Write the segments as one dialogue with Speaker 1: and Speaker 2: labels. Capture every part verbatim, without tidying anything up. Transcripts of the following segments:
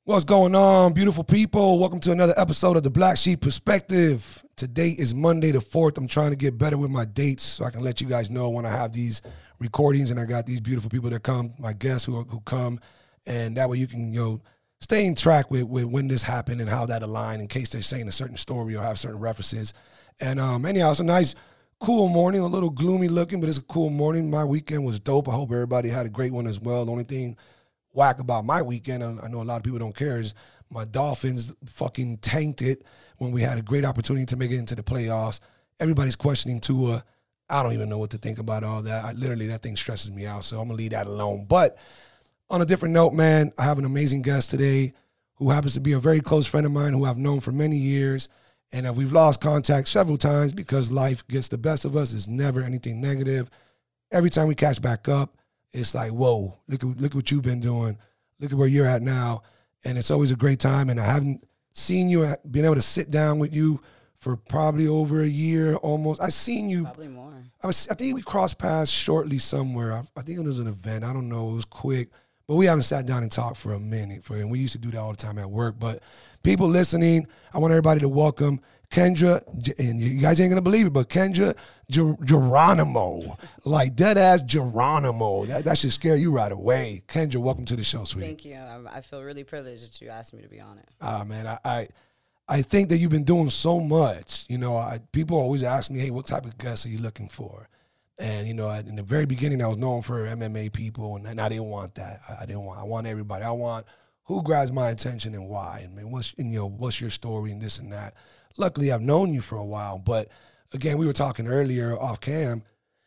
Speaker 1: What's going on, beautiful people? Welcome to another episode of the Black Sheep Perspective. Today is Monday the fourth. I'm trying to get better with my dates so I can let you guys know when I have these recordings and I got these beautiful people that come, my guests who, who come, and that way you can, you know, stay in track with, with when this happened and how that aligned in case they're saying a certain story or have certain references. And um, anyhow, it's a nice, cool morning, a little gloomy looking, but it's a cool morning. My weekend was dope. I hope everybody had a great one as well. The only thing whack about my weekend, and I know a lot of people don't care, is my Dolphins fucking tanked it when we had a great opportunity to make it into the playoffs. Everybody's questioning Tua. I don't even know what to think about all that. I, literally, that thing stresses me out, so I'm going to leave that alone. But on a different note, man, I have an amazing guest today who happens to be a very close friend of mine who I've known for many years, and uh, we've lost contact several times because life gets the best of us. It's never anything negative. Every time we catch back up, it's like, whoa, look at, look at what you've been doing. Look at where you're at now. And it's always a great time. And I haven't seen you, been able to sit down with you for probably over a year almost. I seen you.
Speaker 2: Probably more.
Speaker 1: I was. I think we crossed paths shortly somewhere. I, I think it was an event. I don't know. It was quick. But we haven't sat down and talked for a minute. For, and we used to do that all the time at work. But people listening, I want everybody to welcome Kendra, and you guys ain't going to believe it, but Kendra Ger- Geronimo, like dead-ass Geronimo. That, that should scare you right away. Kendra, welcome to the show, sweetie.
Speaker 2: Thank you. I, I feel really privileged that you asked me to be on it.
Speaker 1: Ah, man, I, I I think that you've been doing so much. You know, I, people always ask me, hey, what type of guests are you looking for? And, you know, in the very beginning, I was known for M M A people, and, and I didn't want that. I, I didn't want, I want everybody. I want who grabs my attention and why, and, man, what's, and, you know, what's your story and this and that. Luckily, I've known you for a while, but again, we were talking earlier off cam.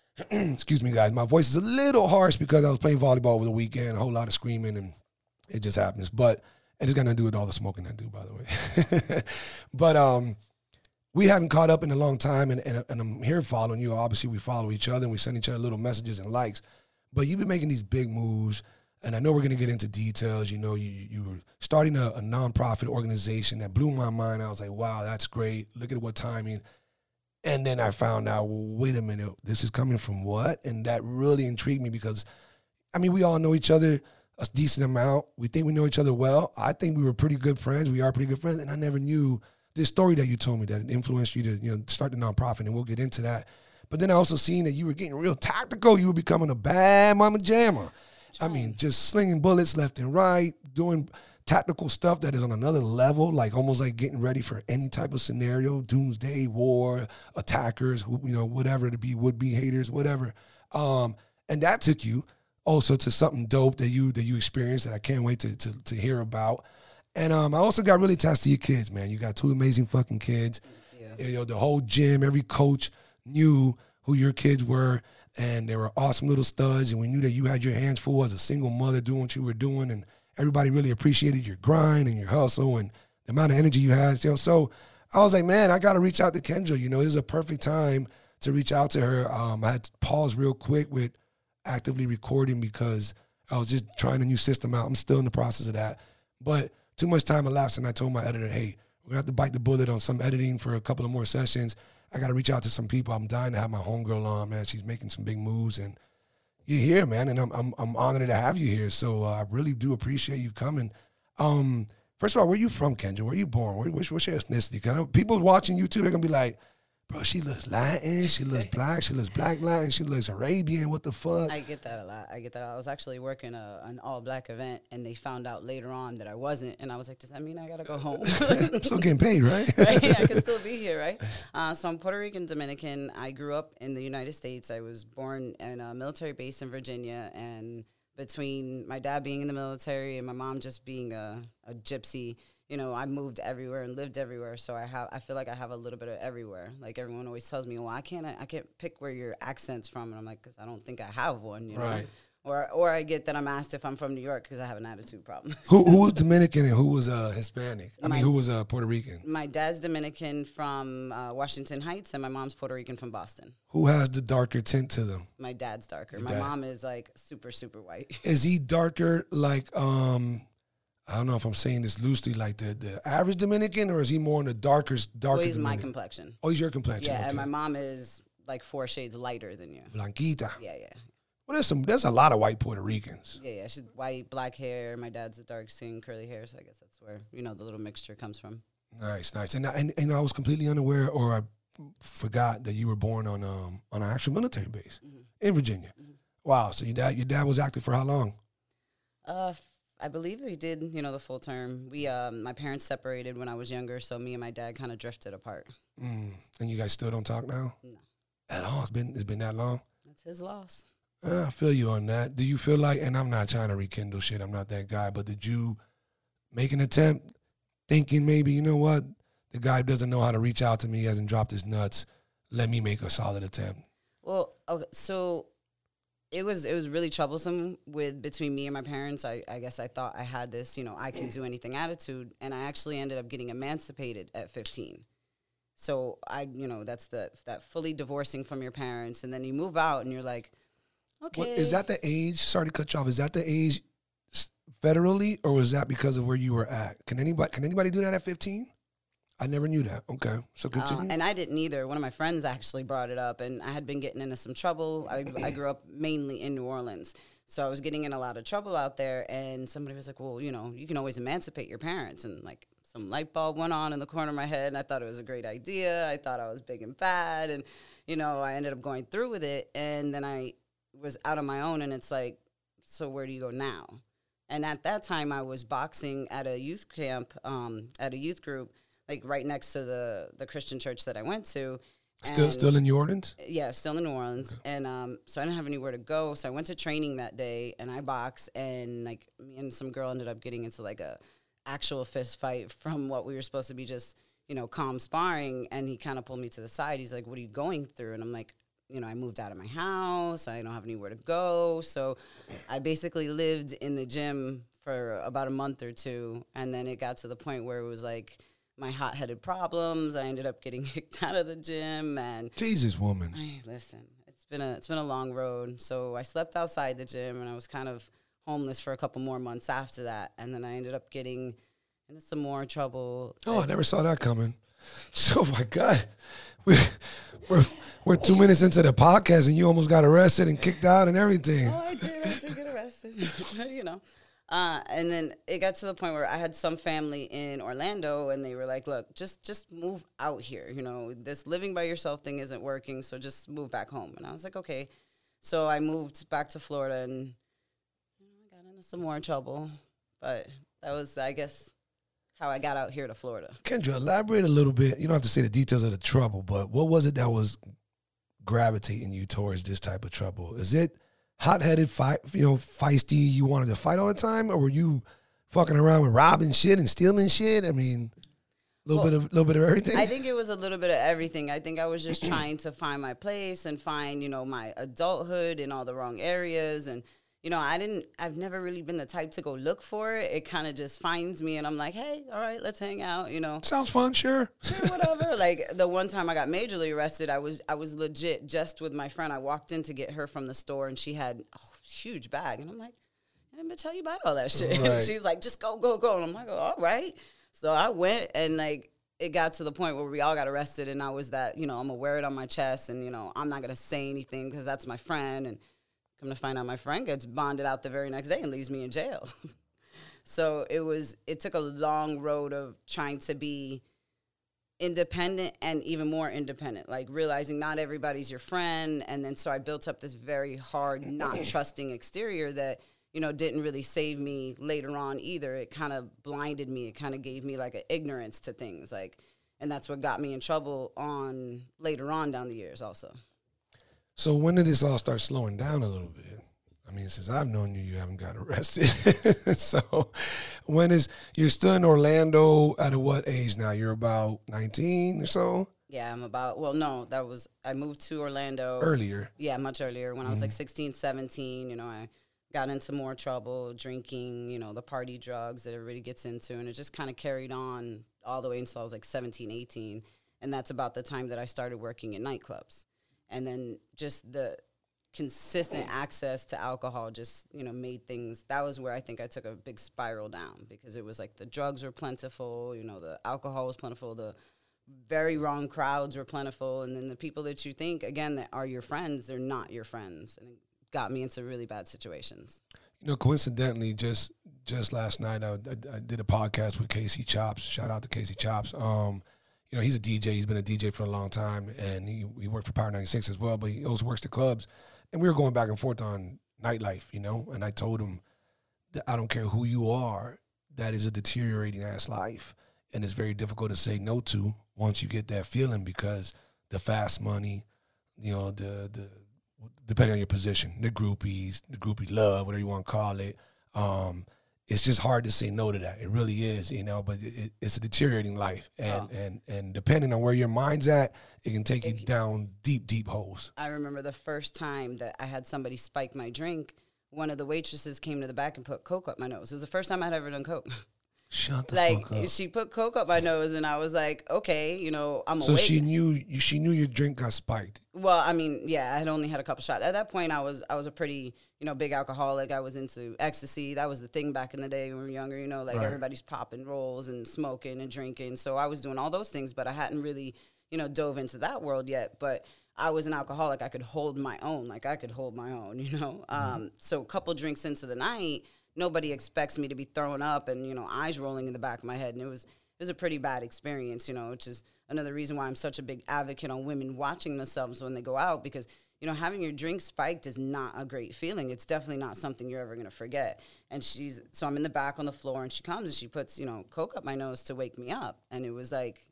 Speaker 1: Excuse me, guys. My voice is a little harsh because I was playing volleyball over the weekend, a whole lot of screaming, and it just happens. But it's got nothing to do with all the smoking I do, by the way. But um, we haven't caught up in a long time, and, and, and I'm here following you. Obviously, we follow each other, and we send each other little messages and likes. But you've been making these big moves, and I know we're going to get into details. You know, you you were starting a, a nonprofit organization that blew my mind. I was like, wow, that's great. Look at what timing. And then I found out, well, wait a minute, this is coming from what? And that really intrigued me because, I mean, we all know each other a decent amount. We think we know each other well. I think we were pretty good friends. We are pretty good friends. And I never knew this story that you told me that influenced you to, you know, start the nonprofit, and we'll get into that. But then I also seen that you were getting real tactical. You were becoming a bad mama jammer. I mean, just slinging bullets left and right, doing tactical stuff that is on another level, like almost like getting ready for any type of scenario, doomsday, war, attackers, you know, whatever to be, would-be haters, whatever. Um, and that took you also to something dope that you that you experienced that I can't wait to to, to hear about. And um, I also got really attached to your kids, man. You got two amazing fucking kids. Yeah. You know, the whole gym, every coach knew who your kids were. And they were awesome little studs, and we knew that you had your hands full as a single mother doing what you were doing, and everybody really appreciated your grind and your hustle and the amount of energy you had. You know, so I was like, man, I got to reach out to Kendra. You know, this is a perfect time to reach out to her. Um, I had to pause real quick with actively recording because I was just trying a new system out. I'm still in the process of that. But too much time elapsed, and I told my editor, hey, we're going to have to bite the bullet on some editing for a couple of more sessions. I got to reach out to some people. I'm dying to have my homegirl on, man. She's making some big moves, and you're here, man, and I'm I'm, I'm honored to have you here. So uh, I really do appreciate you coming. Um, first of all, where you from, Kendra? Where you born? Where, what's, what's your ethnicity? Cause people watching you, too, they're going to be like, bro, she looks Latin, she looks black, she looks black Latin, she looks Arabian, what the fuck?
Speaker 2: I get that a lot. I get that. I was actually working a, an all-black event, and they found out later on that I wasn't, and I was like, does that mean I got to go home?
Speaker 1: I'm still getting paid, right?
Speaker 2: Right? Yeah, I can still be here, right? Uh, so I'm Puerto Rican Dominican. I grew up in the United States. I was born in a military base in Virginia, and between my dad being in the military and my mom just being a, a gypsy, you know, I moved everywhere and lived everywhere, so I have. I feel like I have a little bit of everywhere. Like everyone always tells me, well, I can't. I can't pick where your accent's from, and I'm like, because I don't think I have one. You
Speaker 1: right.
Speaker 2: know? Or or I get that I'm asked if I'm from New York because I have an attitude problem.
Speaker 1: who who was Dominican and who was uh, Hispanic? I
Speaker 2: my,
Speaker 1: mean, who was uh, Puerto Rican?
Speaker 2: My dad's Dominican from uh, Washington Heights, and my mom's Puerto Rican from Boston.
Speaker 1: Who has the darker tint to them?
Speaker 2: My dad's darker.
Speaker 1: Your
Speaker 2: my
Speaker 1: dad.
Speaker 2: mom is like super super white.
Speaker 1: Is he darker like um? I don't know if I'm saying this loosely, like the, the average Dominican, or is he more in the darker, darker
Speaker 2: Well, he's
Speaker 1: Dominican?
Speaker 2: my complexion.
Speaker 1: Oh, he's your complexion.
Speaker 2: Yeah,
Speaker 1: okay.
Speaker 2: and my mom is like four shades lighter than you.
Speaker 1: Blanquita.
Speaker 2: Yeah, yeah.
Speaker 1: Well, there's some. There's a lot of white Puerto Ricans.
Speaker 2: Yeah, yeah. She's white, black hair. My dad's a dark skin, curly hair. So I guess that's where, you know, the little mixture comes from.
Speaker 1: Nice, nice. And I- and, and I was completely unaware, or I forgot that you were born on um on an actual military base
Speaker 2: Mm-hmm.
Speaker 1: in Virginia.
Speaker 2: Mm-hmm.
Speaker 1: Wow. So your dad your dad was active for how long?
Speaker 2: Uh, f- I believe he did, you know, the full term. We, um, my parents separated when I was younger, so me and my dad kind of drifted apart.
Speaker 1: Mm. And you guys still don't talk now?
Speaker 2: No.
Speaker 1: At all? It's been it's been that long?
Speaker 2: That's his loss.
Speaker 1: Uh, I feel you on that. Do you feel like, and I'm not trying to rekindle shit, I'm not that guy, but did you make an attempt thinking maybe, you know what, the guy doesn't know how to reach out to me, he hasn't dropped his nuts, let me make a solid attempt?
Speaker 2: Well, okay, so it was it was really troublesome with between me and my parents. I, I guess I thought I had this, you know, I can do anything attitude, and I actually ended up getting emancipated at fifteen. So I, you know, that's the that fully divorcing from your parents, and then you move out, and you're like, okay,
Speaker 1: What, is that the age, sorry to cut you off, is that the age s- federally, or was that because of where you were at? Can anybody can anybody do that at fifteen? I never knew that. Okay, so continue.
Speaker 2: Uh, and I didn't either. One of my friends actually brought it up, and I had been getting into some trouble. I, I grew up mainly in New Orleans, so I was getting in a lot of trouble out there. And somebody was like, well, you know, you can always emancipate your parents. And, like, some light bulb went on in the corner of my head, and I thought it was a great idea. I thought I was big and bad, and, you know, I ended up going through with it. And then I was out on my own, and it's like, so where do you go now? And at that time, I was boxing at a youth camp, um, at a youth group, like right next to the, the Christian church that I went to.
Speaker 1: Still
Speaker 2: And
Speaker 1: still in New Orleans?
Speaker 2: yeah, still in New Orleans.
Speaker 1: Okay.
Speaker 2: And um, so I didn't have anywhere to go. So I went to training that day, and I boxed, and like me and some girl ended up getting into like a actual fist fight from what we were supposed to be just, you know, calm sparring. And he kind of pulled me to the side. He's like, what are you going through? And I'm like, you know, I moved out of my house. I don't have anywhere to go. So I basically lived in the gym for about a month or two. And then it got to the point where it was like, my hot-headed problems. I ended up getting kicked out of the gym, and
Speaker 1: Jesus, woman.
Speaker 2: I, listen, it's been a it's been a long road. So I slept outside the gym, and I was kind of homeless for a couple more months after that. And then I ended up getting into some more trouble.
Speaker 1: Oh, I never saw that coming. So, my God, we, we're we're two minutes into the podcast, and you almost got arrested and kicked out and everything.
Speaker 2: Oh, I did. I did get arrested. You know. Uh, and then it got to the point where I had some family in Orlando, and they were like, look, just just move out here. You know, this living by yourself thing isn't working, so just move back home. And I was like, okay. So I moved back to Florida, and you know, I got into some more trouble. But that was, I guess, how I got out here to Florida.
Speaker 1: Kendra, elaborate a little bit. You don't have to say the details of the trouble, but what was it that was gravitating you towards this type of trouble? Is it hot-headed, fight, you know, feisty, you wanted to fight all the time, or were you fucking around with robbing shit and stealing shit? I mean, a little
Speaker 2: Well,
Speaker 1: bit of little bit of everything.
Speaker 2: I think it was a little bit of everything. I think I was just trying to find my place and find, you know, my adulthood in all the wrong areas. And, you know, I didn't, I've never really been the type to go look for it. It kind of just finds me, and I'm like, hey, all right, let's hang out, you know.
Speaker 1: Sounds fun, sure.
Speaker 2: Sure, whatever. Like the one time I got majorly arrested, I was I was legit just with my friend. I walked in to get her from the store, and she had a huge bag, and I'm like, hey, bitch, how you buy all that shit?
Speaker 1: Right.
Speaker 2: And she's like, just go, go, go. And I'm like, all right. So I went, and like it got to the point where we all got arrested, and I was that, you know, I'm gonna wear it on my chest, and you know, I'm not gonna say anything because that's my friend. And come to find out, my friend gets bonded out the very next day and leaves me in jail. So it was, it took a long road of trying to be independent and even more independent, like realizing not everybody's your friend. And then so I built up this very hard, not trusting exterior that, you know, didn't really save me later on either. It kind of blinded me. It kind of gave me like an ignorance to things, like, and that's what got me in trouble on later on down the years also.
Speaker 1: So when did this all start slowing down a little bit? I mean, since I've known you, you haven't got arrested. So when is, you're still in Orlando at a what age now? You're about nineteen or so?
Speaker 2: Yeah, I'm about, well, no, that was, I moved to Orlando.
Speaker 1: Earlier.
Speaker 2: Yeah, much earlier. When I was like sixteen, seventeen, you know, I got into more trouble, drinking, you know, the party drugs that everybody gets into. And it just kind of carried on all the way until I was like seventeen, eighteen. And that's about the time that I started working in nightclubs. And then just the consistent access to alcohol just, you know, made things, that was where I think I took a big spiral down, because it was like the drugs were plentiful, you know, the alcohol was plentiful, the very wrong crowds were plentiful, and then the people that you think, again, that are your friends, they're not your friends. And it got me into really bad situations.
Speaker 1: You know, coincidentally, just just last night, I, I, I did a podcast with Casey Chops. Shout out to Casey Chops. Um, you know, he's a D J. He's been a D J for a long time, and he, he worked for Power ninety-six as well, but he also works the clubs. And we were going back and forth on nightlife, you know, and I told him that I don't care who you are, that is a deteriorating-ass life, and it's very difficult to say no to once you get that feeling because the fast money, you know, the the depending on your position, the groupies, the groupie love, whatever you want to call it, um, it's just hard to say no to that. It really is, you know, but it, it's a deteriorating life. And, oh. and and depending on where your mind's at, it can take it, you down deep, deep holes.
Speaker 2: I remember the first time that I had somebody spike my drink, one of the waitresses came to the back and put Coke up my nose. It was the first time I'd ever done Coke.
Speaker 1: Shut the
Speaker 2: like,
Speaker 1: fuck up.
Speaker 2: She put Coke up my nose, and I was like, okay, you know, I'm
Speaker 1: so
Speaker 2: awake.
Speaker 1: she knew you. She knew your drink got spiked.
Speaker 2: Well, I mean, yeah, I had only had a couple shots. At that point, I was I was a pretty, you know, big alcoholic. I was into ecstasy. That was the thing back in the day when we were younger, you know, like right. everybody's popping rolls and smoking and drinking. So I was doing all those things, but I hadn't really, you know, dove into that world yet. But I was an alcoholic. I could hold my own. Like, I could hold my own, you know. Mm-hmm. Um, so a couple drinks into the night, nobody expects me to be throwing up and, you know, eyes rolling in the back of my head. And it was it was a pretty bad experience, you know, which is another reason why I'm such a big advocate on women watching themselves when they go out, because, you know, having your drink spiked is not a great feeling. It's definitely not something you're ever going to forget. And she's, so I'm in the back on the floor, and she comes and she puts, you know, Coke up my nose to wake me up. And it was like,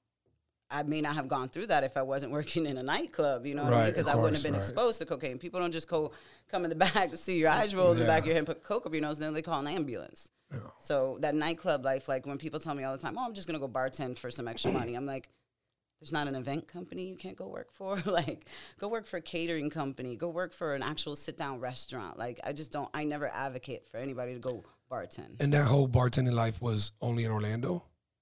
Speaker 2: I may not have gone through that if I wasn't working in a nightclub, you know what
Speaker 1: right,
Speaker 2: I mean? Because I wouldn't have been
Speaker 1: right.
Speaker 2: exposed to cocaine. People don't just go come in the back to see your eyes roll in yeah. the back of your head and put Coke up your nose, and then they call an ambulance. Yeah. So that nightclub life, like when people tell me all the time, oh, I'm just going to go bartend for some extra money. I'm like, there's not an event company you can't go work for. Like, go work for a catering company. Go work for an actual sit-down restaurant. Like, I just don't, I never advocate for anybody to go bartend.
Speaker 1: And that whole bartending life was only in Orlando?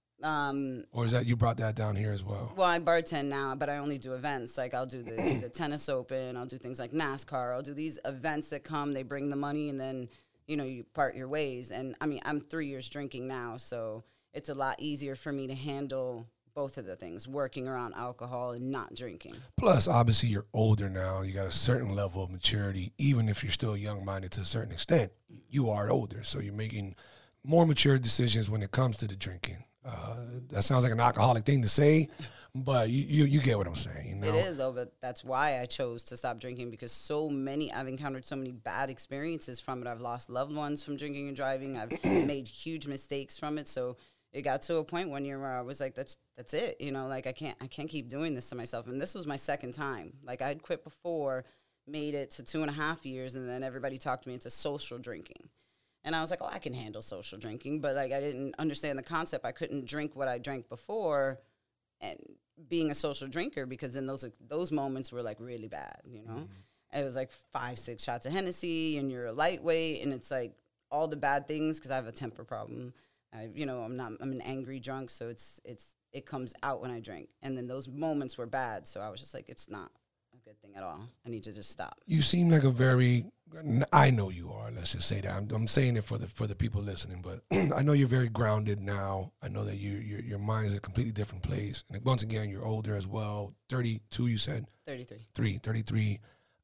Speaker 2: Um,
Speaker 1: or is that you brought that down here as well?
Speaker 2: Well, I bartend now, but I only do events. Like, I'll do the, the tennis open. I'll do things like NASCAR. I'll do these events that come. They bring the money, and then, you know, you part your ways. And, I mean, I'm three years drinking now, so it's a lot easier for me to handle both of the things, working around alcohol and not drinking.
Speaker 1: Plus, obviously, you're older now. You got a certain level of maturity. Even if you're still young-minded to a certain extent, you are older. So you're making more mature decisions when it comes to the drinking. Uh, that sounds like an alcoholic thing to say, but you, you you get what I'm saying. You know?
Speaker 2: It is, though, but that's why I chose to stop drinking, because so many, I've encountered so many bad experiences from it. I've lost loved ones from drinking and driving. I've made huge mistakes from it. So it got to a point one year where I was like, that's that's it. You know, like I can't I can't keep doing this to myself. And this was my second time. Like, I'd quit before, made it to two and a half years, and then everybody talked me into social drinking. And I was like, oh, I can handle social drinking. But, like, I didn't understand the concept. I couldn't drink what I drank before and being a social drinker, because then those those moments were, like, really bad, you know? Mm-hmm. It was, like, five, six shots of Hennessy, and you're a lightweight, and it's, like, all the bad things, because I have a temper problem. I, you know, I'm not, I'm an angry drunk, so it's, it's, it comes out when I drink. And then those moments were bad, so I was just like, it's not a good thing at all. I need to just stop.
Speaker 1: You seem like a very... I know you are. Let's just say that. I'm, I'm saying it for the for the people listening, but I know you're very grounded now. I know that you your your mind is a completely different place. And once again, you're older as well. thirty-two, you said.
Speaker 2: thirty-three.
Speaker 1: Three, thirty-three.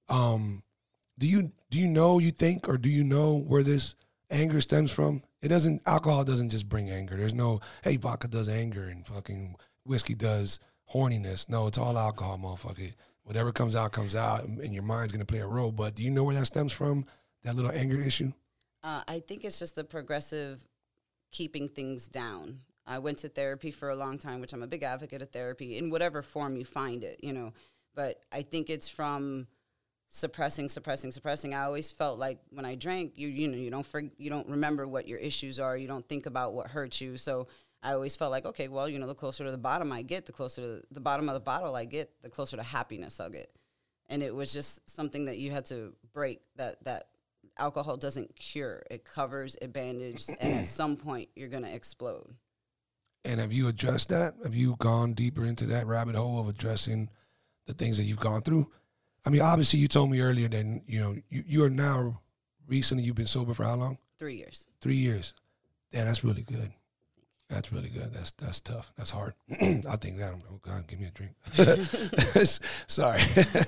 Speaker 1: Um, do you do you know? You think, or do you know where this anger stems from? It doesn't. Alcohol doesn't just bring anger. There's no, hey, vodka does anger and fucking whiskey does horniness. No, it's all alcohol, motherfucker. Whatever comes out, comes out, and your mind's going to play a role. But do you know where that stems from, that little anger issue?
Speaker 2: Uh, I think it's just the progressive keeping things down. I went to therapy for a long time, which I'm a big advocate of therapy, in whatever form you find it, you know. But I think it's from suppressing, suppressing, suppressing. I always felt like when I drank, you you know, you don't for, you don't remember what your issues are. You don't think about what hurt you. So I always felt like, okay, well, you know, the closer to the bottom I get, the closer to the bottom of the bottle I get, the closer to happiness I'll get. And it was just something that you had to break, that that alcohol doesn't cure. It covers, it bandages, and at some point you're going to explode.
Speaker 1: And have you addressed that? Have you gone deeper into that rabbit hole of addressing the things that you've gone through? I mean, obviously you told me earlier that, you know, you, you are now, recently you've been sober for how long?
Speaker 2: Three years.
Speaker 1: Three years. Yeah, that's really good. That's really good. That's that's tough. That's hard. I think that. Oh God, give me a drink. Sorry,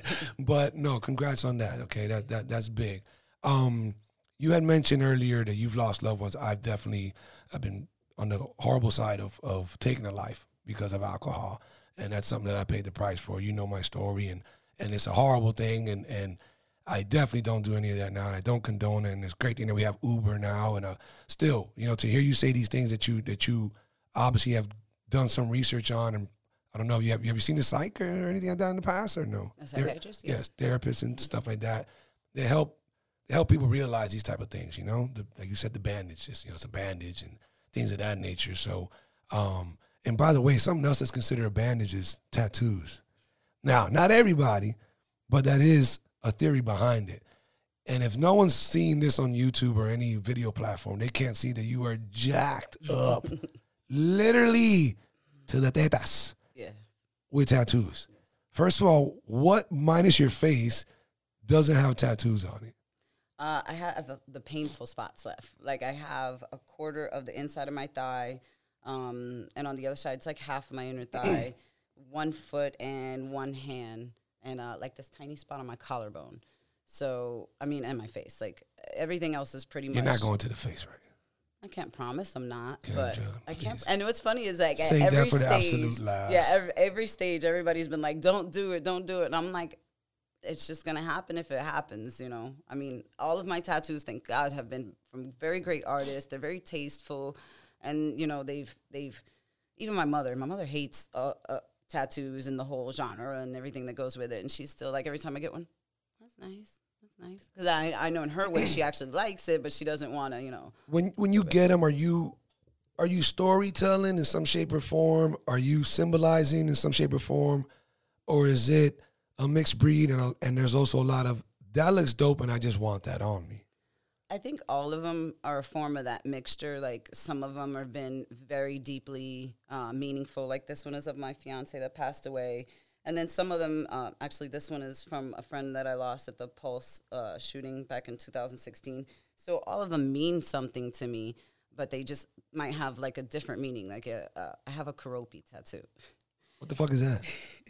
Speaker 1: but no. Congrats on that. Okay, that that that's big. Um, you had mentioned earlier that you've lost loved ones. I've definitely I've been on the horrible side of of taking a life because of alcohol, and that's something that I paid the price for. You know my story, and and it's a horrible thing, and and. I definitely don't do any of that now. I don't condone it, and it's great thing that we have Uber now. And uh, still, you know, to hear you say these things that you that you obviously have done some research on, and I don't know, you have you ever seen a psych or anything like that in the past, or no?
Speaker 2: A psychiatrist,
Speaker 1: They're,
Speaker 2: yes.
Speaker 1: yes, therapists and stuff like that. They help they help people realize these type of things. You know, the, like you said, the bandage, just you know, it's a bandage and things of that nature. So, um, and by the way, something else that's considered a bandage is tattoos. Now, not everybody, but that is a theory behind it. And if no one's seen this on YouTube or any video platform, they can't see that you are jacked up, literally to the tetas,
Speaker 2: yeah,
Speaker 1: with tattoos. First of all, what minus your face doesn't have tattoos on it?
Speaker 2: Uh, I have the, the painful spots left. Like I have a quarter of the inside of my thigh, um, and on the other side, it's like half of my inner thigh, one foot and one hand. And uh, like this tiny spot on my collarbone. So, I mean, and my face. Like, everything else is pretty much...
Speaker 1: You're not going to the face, right?
Speaker 2: I can't promise I'm not,
Speaker 1: Good
Speaker 2: but
Speaker 1: job,
Speaker 2: I can't...
Speaker 1: please.
Speaker 2: And what's funny is, like,
Speaker 1: Save
Speaker 2: at every
Speaker 1: that for
Speaker 2: stage...
Speaker 1: the absolute last.
Speaker 2: Yeah, every, every stage, everybody's been like, don't do it, don't do it. And I'm like, it's just going to happen if it happens, you know? I mean, all of my tattoos, thank God, have been from very great artists. They're very tasteful. And, you know, they've... they've even my mother, my mother hates... Uh, uh, tattoos and the whole genre and everything that goes with it, and she's still like, every time I get one, that's nice, that's nice, because I I know in her way she actually likes it, but she doesn't want to, you know.
Speaker 1: When when you get them, are you are you storytelling in some shape or form? Are you symbolizing in some shape or form, or is it a mixed breed? And a, and there's also a lot of that looks dope, and I just want that on me.
Speaker 2: I think all of them are a form of that mixture. Like some of them have been very deeply uh, meaningful. Like this one is of my fiance that passed away. And then some of them, uh, actually this one is from a friend that I lost at the Pulse uh, shooting back in two thousand sixteen. So all of them mean something to me, but they just might have like a different meaning. Like a, uh, I have a Keroppi tattoo.
Speaker 1: What the fuck is that?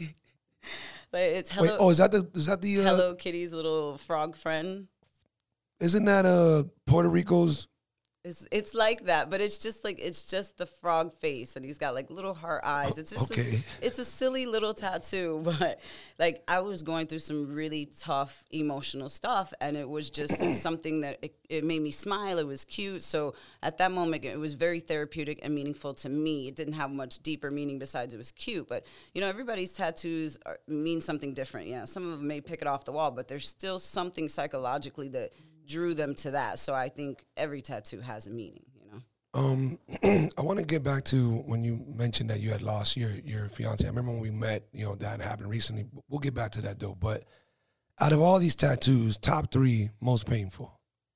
Speaker 2: But it's Hello,
Speaker 1: Wait, oh, is that the is that the uh,
Speaker 2: Hello Kitty's little frog friend.
Speaker 1: Isn't that uh Puerto Rico's?
Speaker 2: It's it's like that, but it's just like it's just the frog face, and he's got like little heart eyes. It's just
Speaker 1: okay.
Speaker 2: a, it's a silly little tattoo, but like I was going through some really tough emotional stuff, and it was just something that it, it made me smile. It was cute, so at that moment it was very therapeutic and meaningful to me. It didn't have much deeper meaning besides it was cute, but you know everybody's tattoos are, mean something different. Yeah, some of them may pick it off the wall, but there's still something psychologically that drew them to that. So I think every tattoo has a meaning, you know.
Speaker 1: Um, I want to get back to when you mentioned that you had lost your your fiance. I remember when we met, you know, that happened recently. We'll get back to that though. But out of all these tattoos, top three most painful.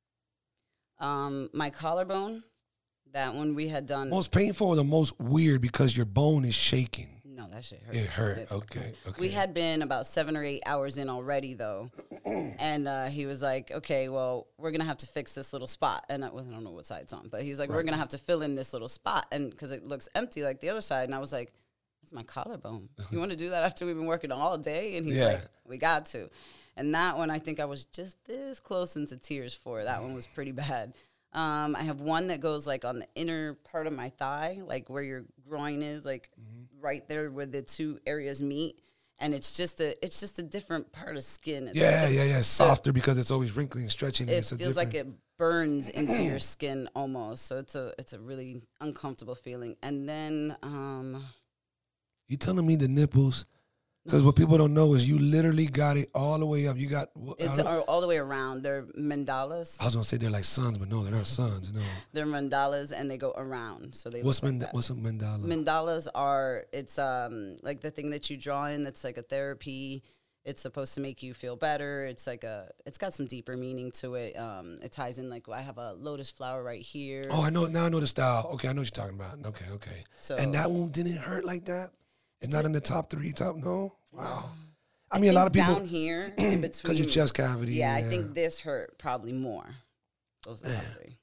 Speaker 2: Um, my collarbone, that one we had done.
Speaker 1: Most painful or the most weird because your bone is shaking?
Speaker 2: No, that shit hurt.
Speaker 1: It hurt. Okay, okay.
Speaker 2: We had been about seven or eight hours in already, though. And uh, he was like, okay, well, we're going to have to fix this little spot. And I, wasn't, I don't know what side it's on, but he was like, right. We're going to have to fill in this little spot and because it looks empty like the other side. And I was like, that's my collarbone. You want to do that after we've been working all day? And he's yeah. like, we got to. And that one, I think I was just this close into tears for. That one was pretty bad. Um, I have one that goes like on the inner part of my thigh, like where your groin is, like mm-hmm. right there where the two areas meet. And it's just a it's just a different part of skin. It's
Speaker 1: yeah, yeah, yeah. It's softer so because it's always wrinkly and stretching.
Speaker 2: It
Speaker 1: and it's a
Speaker 2: feels like it burns into your skin almost. So it's a it's a really uncomfortable feeling. And then um,
Speaker 1: you telling me the nipples? Because what people don't know is you literally got it all the way up. You got
Speaker 2: it's all, all the way around. They're mandalas.
Speaker 1: I was gonna say they're like suns, but no, they're not suns. No,
Speaker 2: they're mandalas, and they go around. So they.
Speaker 1: What's
Speaker 2: like
Speaker 1: manda- What's a mandala?
Speaker 2: Mandalas are it's um like the thing that you draw in. That's like a therapy. It's supposed to make you feel better. It's like a. It's got some deeper meaning to it. Um, it ties in like I have a lotus flower right here.
Speaker 1: Oh, I know now. I know the style. Okay, I know what you're talking about. Okay, okay. So and that one didn't hurt like that. It's not in the top three, top, no? Wow. I, I mean, a lot of people.
Speaker 2: Down here, in between.
Speaker 1: Because your chest cavity.
Speaker 2: Yeah, yeah, I think this hurt probably more. Those are the top three.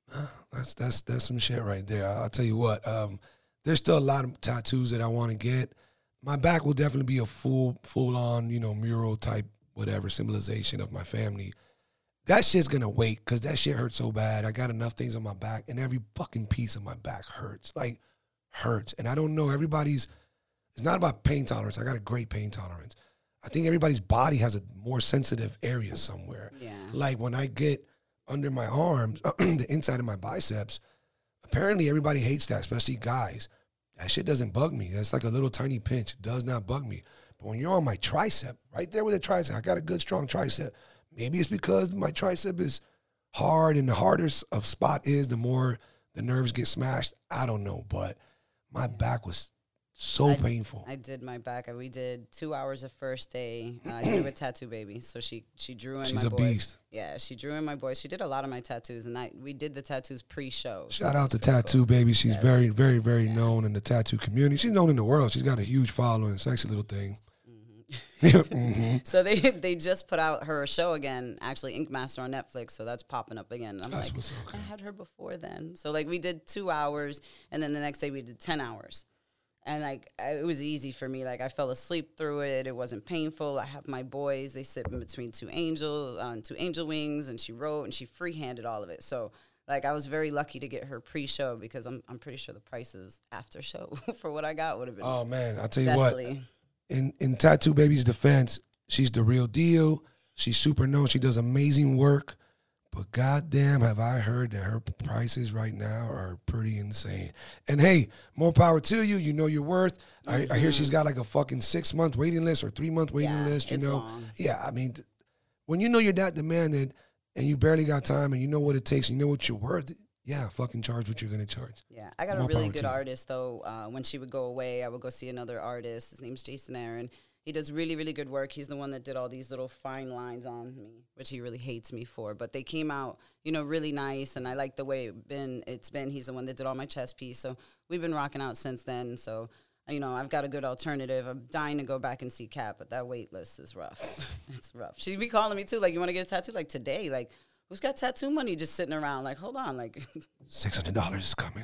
Speaker 1: That's that's that's some shit right there. I'll tell you what. Um, there's still a lot of tattoos that I want to get. My back will definitely be a full full on, you know, mural type whatever symbolization of my family. That shit's gonna wait because that shit hurts so bad. I got enough things on my back, and every fucking piece of my back hurts, like hurts. And I don't know. Everybody's. It's not about pain tolerance. I got a great pain tolerance. I think everybody's body has a more sensitive area somewhere.
Speaker 2: Yeah.
Speaker 1: Like when I get under my arms, the inside of my biceps, apparently everybody hates that, especially guys. That shit doesn't bug me. That's like a little tiny pinch. It does not bug me. But when you're on my tricep, right there with the tricep, I got a good strong tricep. Maybe it's because my tricep is hard, and the harder a spot is, the more the nerves get smashed. I don't know, but my back was so
Speaker 2: I,
Speaker 1: painful.
Speaker 2: I did my back. We did two hours of first day. Uh, I did it with Tattoo Baby. So she she drew in
Speaker 1: She's
Speaker 2: my
Speaker 1: a
Speaker 2: boys.
Speaker 1: beast.
Speaker 2: Yeah, she drew in my boys. She did a lot of my tattoos, and I we did the tattoos pre-show.
Speaker 1: Shout
Speaker 2: so
Speaker 1: out to Tattoo
Speaker 2: cool.
Speaker 1: Baby. She's
Speaker 2: Yes.
Speaker 1: very, very, very
Speaker 2: Yeah.
Speaker 1: known in the tattoo community. She's known in the world. She's got a huge following. Sexy little thing.
Speaker 2: Mm-hmm.
Speaker 1: mm-hmm.
Speaker 2: So they they just put out her show again, actually Ink Master on Netflix. So that's popping up again. And I'm
Speaker 1: That's
Speaker 2: like,
Speaker 1: what's okay.
Speaker 2: I had her before then. So like we did two hours, and then the next day we did ten hours. And like I, it was easy for me. Like I fell asleep through it. It wasn't painful. I have my boys. They sit in between two angel, uh, two angel wings, and she wrote and she freehanded all of it. So like I was very lucky to get her pre-show because I'm I'm pretty sure the prices after show for what I got would have been.
Speaker 1: Oh man, I'll tell you
Speaker 2: definitely.
Speaker 1: what. In in Tattoo Baby's defense, she's the real deal. She's super known. She does amazing work. But goddamn, have I heard that her prices right now are pretty insane. And hey, more power to you. You know your worth. Mm-hmm. I, I hear she's got like a fucking six month waiting list or three month waiting
Speaker 2: Yeah,
Speaker 1: list. You
Speaker 2: it's
Speaker 1: know,
Speaker 2: long.
Speaker 1: yeah. I mean, th- when you know you're that demanded and you barely got time and you know what it takes, and you know what you're worth. Yeah, fucking charge what you're gonna charge.
Speaker 2: Yeah, I got
Speaker 1: More
Speaker 2: a really
Speaker 1: power
Speaker 2: good
Speaker 1: to you.
Speaker 2: artist though. Uh, when she would go away, I would go see another artist. His name's Jason Aaron. He does really, really good work. He's the one that did all these little fine lines on me, which he really hates me for. But they came out, you know, really nice, and I like the way it been. It's been. He's the one that did all my chest piece, so we've been rocking out since then. So, you know, I've got a good alternative. I'm dying to go back and see Kat, but that wait list is rough. It's rough. She'd be calling me too, like, you want to get a tattoo, like today, like. Who's got tattoo money just sitting around? Like, hold on, like
Speaker 1: Six hundred dollars is coming.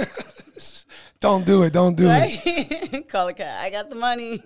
Speaker 1: Don't do it. Don't do it.
Speaker 2: right? Call a cat. I got the money.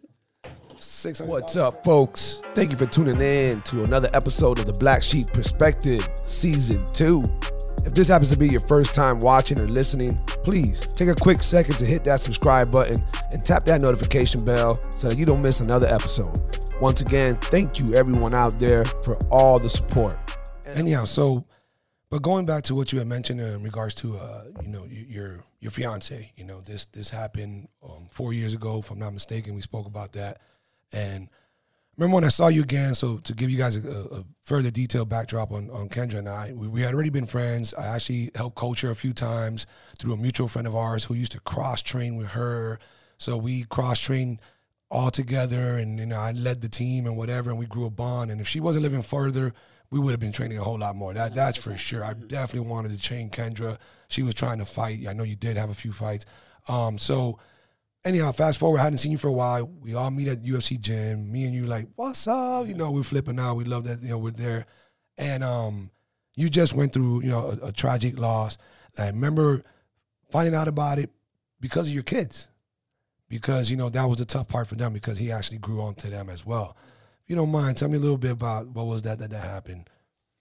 Speaker 1: six hundred What's up, folks? Thank you for tuning in to another episode of the Black Sheep Perspective Season two. If this happens to be your first time watching or listening, please take a quick second to hit that subscribe button and tap that notification bell so that you don't miss another episode. Once again, thank you everyone out there for all the support. Anyhow, so, but going back to what you had mentioned in regards to, uh, you know, y- your your fiance, you know, this this happened um, four years ago, if I'm not mistaken. We spoke about that, and remember when I saw you again. So to give you guys a, a further detailed backdrop on, on Kendra and I, we, we had already been friends. I actually helped coach her a few times through a mutual friend of ours who used to cross train with her. So we cross trained all together, and you know, I led the team and whatever, and we grew a bond. And if she wasn't living further, we would have been training a whole lot more. That that's for sure. I definitely wanted to train Kendra. She was trying to fight. I know you did have a few fights. Um, so anyhow, fast forward, I hadn't seen you for a while. We all meet at U F C gym. Me and you like, what's up? You know, we're flipping out. We love that, you know, we're there. And um, you just went through, you know, a, a tragic loss. I remember finding out about it because of your kids. Because, you know, that was the tough part for them because he actually grew on to them as well. If you don't mind, tell me a little bit about what was that that, that happened.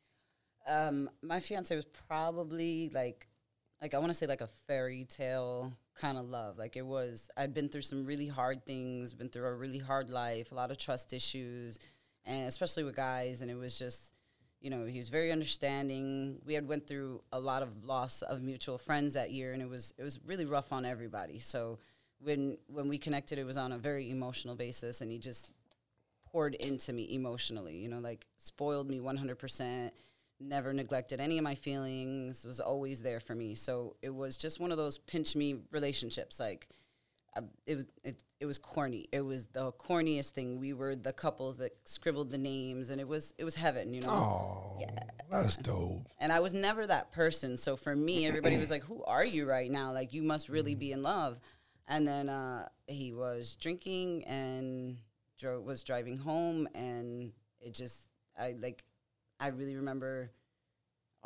Speaker 2: Um, my fiance was probably like, like I want to say like a fairy tale kind of love. Like it was, I'd been through some really hard things, been through a really hard life, a lot of trust issues, and especially with guys. And it was just, you know, he was very understanding. We had went through a lot of loss of mutual friends that year, and it was it was really rough on everybody. So when when we connected, it was on a very emotional basis, and he just poured into me emotionally, you know, like spoiled me one hundred percent, never neglected any of my feelings, was always there for me. So it was just one of those pinch me relationships. Like uh, it was, it, it was corny. It was the corniest thing. We were the couples that scribbled the names, and it was, it was heaven, you know?
Speaker 1: Oh,
Speaker 2: Yeah.
Speaker 1: That's dope.
Speaker 2: And I was never that person. So for me, everybody was like, who are you right now? Like, you must really be in love. And then uh, he was drinking and dro- was driving home, and it just, I like, I really remember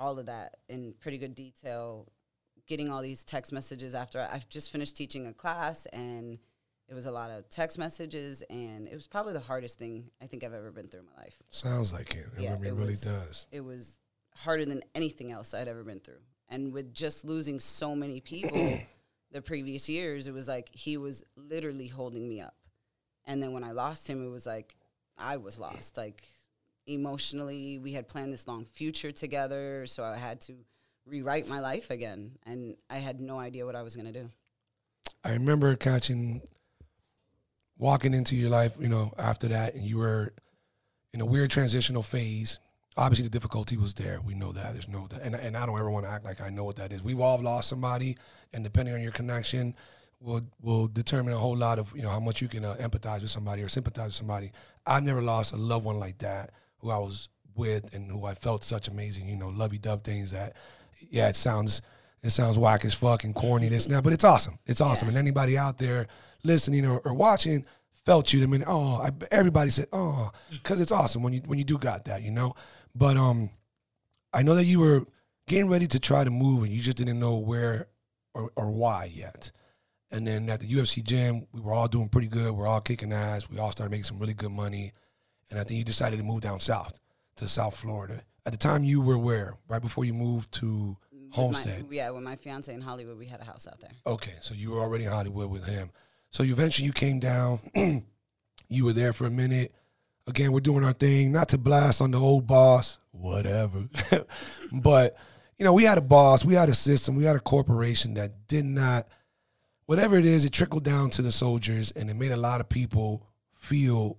Speaker 2: all of that in pretty good detail, getting all these text messages after I, I've just finished teaching a class, and it was a lot of text messages, and it was probably the hardest thing I think I've ever been through in my life.
Speaker 1: Sounds like it. It,
Speaker 2: yeah,
Speaker 1: really,
Speaker 2: it
Speaker 1: really
Speaker 2: was,
Speaker 1: does.
Speaker 2: It was harder than anything else I'd ever been through. And with just losing so many people the previous years, it was like he was literally holding me up. And then when I lost him, it was like I was lost. Like emotionally, we had planned this long future together, so I had to rewrite my life again. And I had no idea what I was going to do.
Speaker 1: I remember catching, walking into your life, you know, after that, and you were in a weird transitional phase. Obviously, the difficulty was there. We know that. There's no, and and I don't ever want to act like I know what that is. We've all lost somebody, and depending on your connection, will will determine a whole lot of, you know, how much you can uh, empathize with somebody or sympathize with somebody. I've never lost a loved one like that who I was with and who I felt such amazing, you know, lovey-dovey things that, yeah, it sounds it sounds whack as fuck and corny, this and that, but it's awesome. It's awesome. Yeah. And anybody out there listening or, or watching felt you. I mean, oh, I, everybody said, oh, because it's awesome when you when you do got that, you know. But um, I know that you were getting ready to try to move, and you just didn't know where or, or why yet. And then at the U F C gym, we were all doing pretty good. We're all kicking ass. We all started making some really good money. And I think you decided to move down south to South Florida. At the time, you were where? Right before you moved to Homestead?
Speaker 2: My, yeah, with my fiance in Hollywood, we had a house out there.
Speaker 1: Okay, so you were already in Hollywood with him. So you eventually you came down. You were there for a minute. Again, we're doing our thing, not to blast on the old boss, whatever. But, you know, we had a boss, we had a system, we had a corporation that did not, whatever it is, it trickled down to the soldiers, and it made a lot of people feel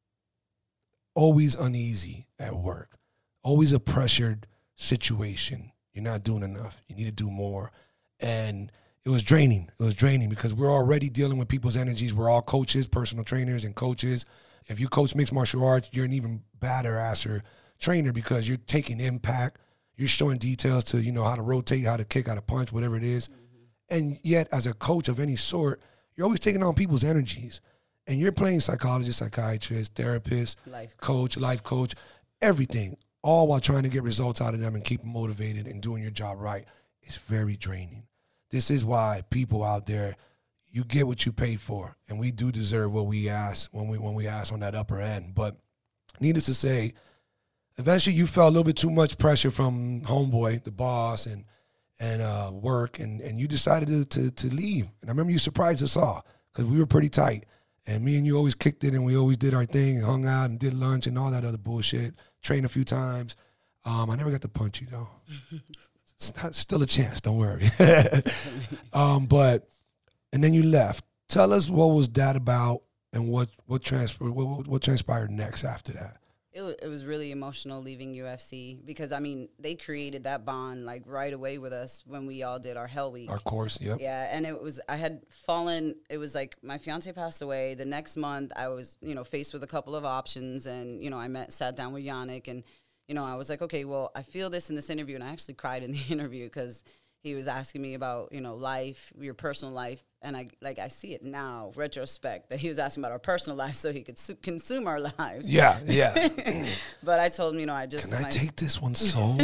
Speaker 1: always uneasy at work, always a pressured situation. You're not doing enough. You need to do more. And it was draining. It was draining because we're already dealing with people's energies. We're all coaches, personal trainers and coaches. If you coach mixed martial arts, you're an even badder asser trainer because you're taking impact. You're showing details to, you know, how to rotate, how to kick, how to punch, whatever it is. Mm-hmm. And yet, as a coach of any sort, you're always taking on people's energies. And you're playing psychologist, psychiatrist, therapist, life coach, life coach, everything, all while trying to get results out of them and keep them motivated and doing your job right. It's very draining. This is why people out there, you get what you pay for, and we do deserve what we ask when we when we ask on that upper end. But needless to say, eventually you felt a little bit too much pressure from homeboy, the boss, and and uh, work, and, and you decided to, to to leave. And I remember you surprised us all because we were pretty tight, and me and you always kicked it, and we always did our thing and hung out and did lunch and all that other bullshit. Trained a few times. Um, I never got to punch you though. It's not, still a chance. Don't worry. um, but. And then you left. Tell us what was that about, and what what transfer what, what transpired next after that.
Speaker 2: It w- it was really emotional leaving U F C because I mean they created that bond like right away with us when we all did our Hell Week.
Speaker 1: Our course, yep.
Speaker 2: Yeah, and it was I had fallen. It was like my fiance passed away. The next month I was you know faced with a couple of options, and you know I met sat down with Yannick, and you know I was like, okay, well I feel this in this interview, and I actually cried in the interview because he was asking me about, you know, life, your personal life. And I like I see it now, retrospect, that he was asking about our personal life so he could su- consume our lives.
Speaker 1: Yeah, yeah.
Speaker 2: But I told him, you know, I just...
Speaker 1: Can I,
Speaker 2: I
Speaker 1: take this one so?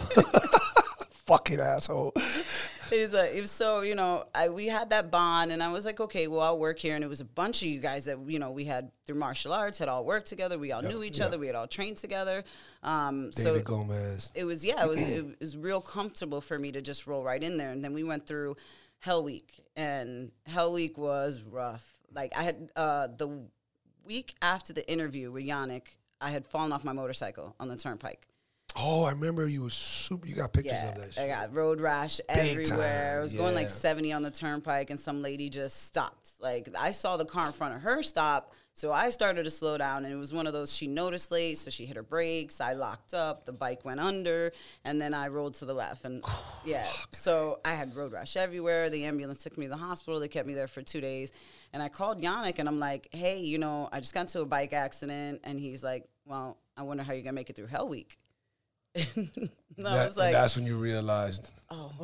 Speaker 1: Fucking asshole.
Speaker 2: He's like, it was so, you know, I, we had that bond, and I was like, okay, well, I'll work here. And it was a bunch of you guys that, you know, we had through martial arts, had all worked together. We all yep, knew each yep. other. We had all trained together. Um,
Speaker 1: David
Speaker 2: so
Speaker 1: Gomez.
Speaker 2: It was, yeah, it was, it was real comfortable for me to just roll right in there. And then we went through Hell Week, and Hell Week was rough. Like, I had, uh, the week after the interview with Yannick, I had fallen off my motorcycle on the turnpike.
Speaker 1: Oh, I remember you was super. You got pictures
Speaker 2: yeah,
Speaker 1: of that shit.
Speaker 2: I got road rash
Speaker 1: Big
Speaker 2: everywhere.
Speaker 1: time,
Speaker 2: I was
Speaker 1: yeah.
Speaker 2: going like seventy on the turnpike, and some lady just stopped. Like, I saw the car in front of her stop, so I started to slow down, and it was one of those, she noticed late, so she hit her brakes. I locked up, the bike went under, and then I rolled to the left. And yeah, so I had road rash everywhere. The ambulance took me to the hospital. They kept me there for two days. And I called Yannick, and I'm like, hey, you know, I just got into a bike accident. And he's like, well, I wonder how you're going to make it through Hell Week.
Speaker 1: And that, was like, and that's when you realized,
Speaker 2: oh,
Speaker 1: oh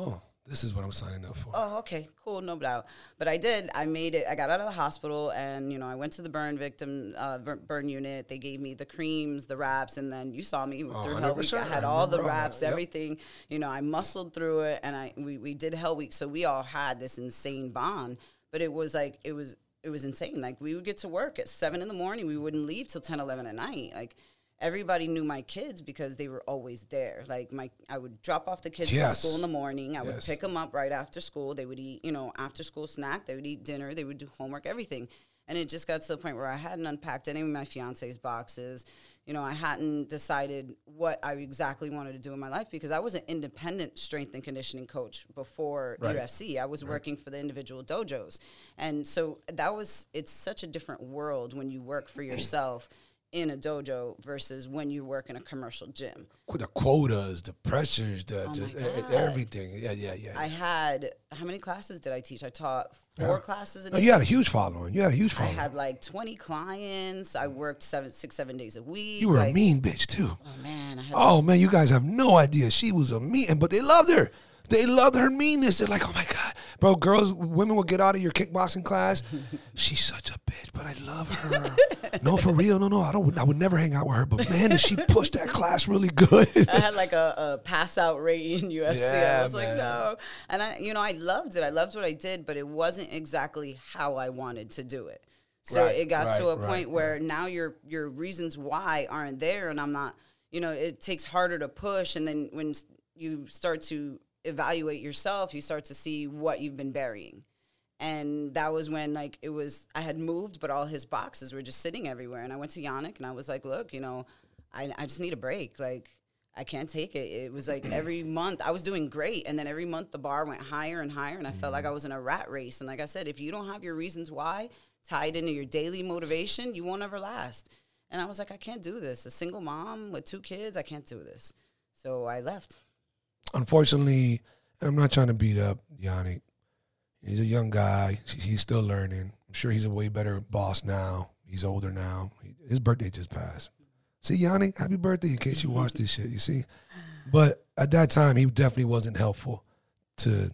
Speaker 1: This is what I'm signing up for.
Speaker 2: Oh, okay, cool, no doubt. But I did. I made it. I got out of the hospital, and you know, I went to the burn victim uh, burn unit. They gave me the creams, the wraps, and then you saw me
Speaker 1: Oh,
Speaker 2: through Hell Week. I had all the wraps,
Speaker 1: yep.
Speaker 2: everything. You know, I muscled through it, and I we we did Hell Week, so we all had this insane bond. But it was like it was it was insane. Like we would get to work at seven in the morning. We wouldn't leave till ten, eleven at night. Like. Everybody knew my kids because they were always there. Like my, I would drop off the kids yes. to school in the morning. I yes. would pick them up right after school. They would eat, you know, after school snack. They would eat dinner. They would do homework, everything. And it just got to the point where I hadn't unpacked any of my fiance's boxes. You know, I hadn't decided what I exactly wanted to do in my life because I was an independent strength and conditioning coach before right. U F C. I was right. working for the individual dojos. And so that was, it's such a different world when you work for yourself in a dojo versus when you work in a commercial gym.
Speaker 1: The quotas, the pressures, the,
Speaker 2: oh
Speaker 1: the everything. Yeah, yeah, yeah.
Speaker 2: I had, how many classes did I teach? I taught four yeah. classes a day.
Speaker 1: Oh, you had a huge following. You had a huge following.
Speaker 2: I had like twenty clients. I worked seven, six, seven days a week.
Speaker 1: You were
Speaker 2: like,
Speaker 1: a mean bitch too.
Speaker 2: Oh man. I had
Speaker 1: oh like, man, you guys have no idea. She was a mean, but they loved her. They loved her meanness. They're like, oh my God. Bro, girls, women will get out of your kickboxing class. She's such a bitch, but I love her. No, for real. No, no, I don't. I would never hang out with her. But man, did she push that class really good.
Speaker 2: I had like a, a pass out rate in U F C.
Speaker 1: Yeah,
Speaker 2: I was
Speaker 1: man.
Speaker 2: like, no. And I, you know, I loved it. I loved what I did, but it wasn't exactly how I wanted to do it. So
Speaker 1: right,
Speaker 2: it got
Speaker 1: right,
Speaker 2: to a
Speaker 1: right,
Speaker 2: point where
Speaker 1: right.
Speaker 2: now your your reasons why aren't there, and I'm not. You know, it takes harder to push, and then when you start to evaluate yourself, you start to see what you've been burying. And that was when, like, it was, I had moved, but all his boxes were just sitting everywhere. And I went to Yannick, and I was like, look, you know, I, I just need a break. Like, I can't take it. It was like every month, I was doing great. And then every month the bar went higher and higher, and I felt like I was in a rat race. And like I said, if you don't have your reasons why tied into your daily motivation, you won't ever last. And I was like, I can't do this. A single mom with two kids, I can't do this. So I left.
Speaker 1: Unfortunately, I'm not trying to beat up Yannick. He's a young guy. He's still learning. I'm sure he's a way better boss now. He's older now. His birthday just passed. See, Yannick, happy birthday in case you watch this shit, you see? But at that time, he definitely wasn't helpful to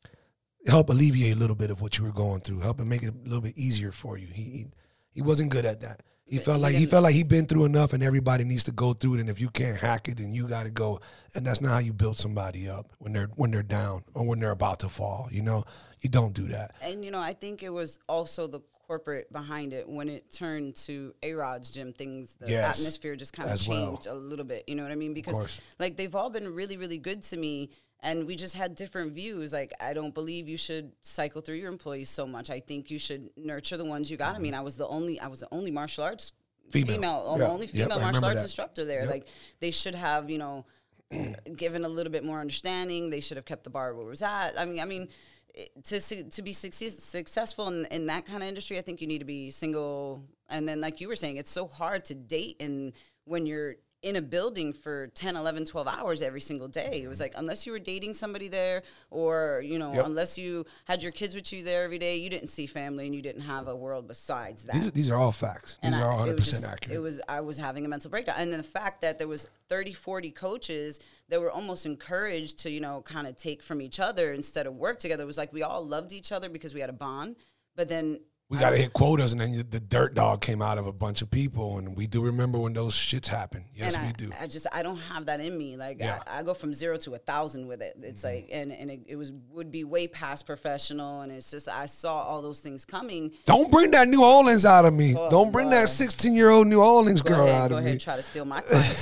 Speaker 1: help alleviate a little bit of what you were going through, help and make it a little bit easier for you. He he, he wasn't good at that. He but felt he like he felt like he'd been through enough, and everybody needs to go through it. And if you can't hack it, then you got to go. And that's not how you build somebody up when they're when they're down or when they're about to fall. You know, you don't do that.
Speaker 2: And you know, I think it was also the corporate behind it when it turned to A-Rod's gym. Things, the yes, atmosphere just kind of changed well. a little bit. You know what I mean? Because like they've all been really, really good to me. And we just had different views. Like, I don't believe you should cycle through your employees so much. I think you should nurture the ones you got. Mm-hmm. I mean, I was the only, I was the only martial arts female, female yeah. only female yep, martial arts that. instructor there. Yep. Like, they should have, you know, given a little bit more understanding. They should have kept the bar where it was at. I mean, I mean, to to be success, successful in, in that kind of industry, I think you need to be single. And then, like you were saying, it's so hard to date, and when you're in a building for ten, eleven, twelve hours every single day. It was like, unless you were dating somebody there or, you know, yep. unless you had your kids with you there every day, you didn't see family and you didn't have a world besides that.
Speaker 1: These, these are all facts. These
Speaker 2: and
Speaker 1: are
Speaker 2: I,
Speaker 1: all one hundred percent
Speaker 2: just,
Speaker 1: accurate.
Speaker 2: It was, I was having a mental breakdown. And then the fact that there was thirty, forty coaches that were almost encouraged to, you know, kind of take from each other instead of work together. It was like we all loved each other because we had a bond. But then
Speaker 1: we got to hit quotas, and then the dirt dog came out of a bunch of people, and we do remember when those shits happen. Yes,
Speaker 2: and I,
Speaker 1: we do.
Speaker 2: I just, I don't have that in me. Like, yeah. I, I go from zero to a thousand with it. It's mm-hmm. like, and, and it, it was would be way past professional, and it's just, I saw all those things coming.
Speaker 1: Don't bring that New Orleans out of me. Oh, don't bring Lord. that sixteen-year-old New Orleans
Speaker 2: go
Speaker 1: girl
Speaker 2: ahead,
Speaker 1: out
Speaker 2: go
Speaker 1: of
Speaker 2: ahead
Speaker 1: me.
Speaker 2: And try to steal my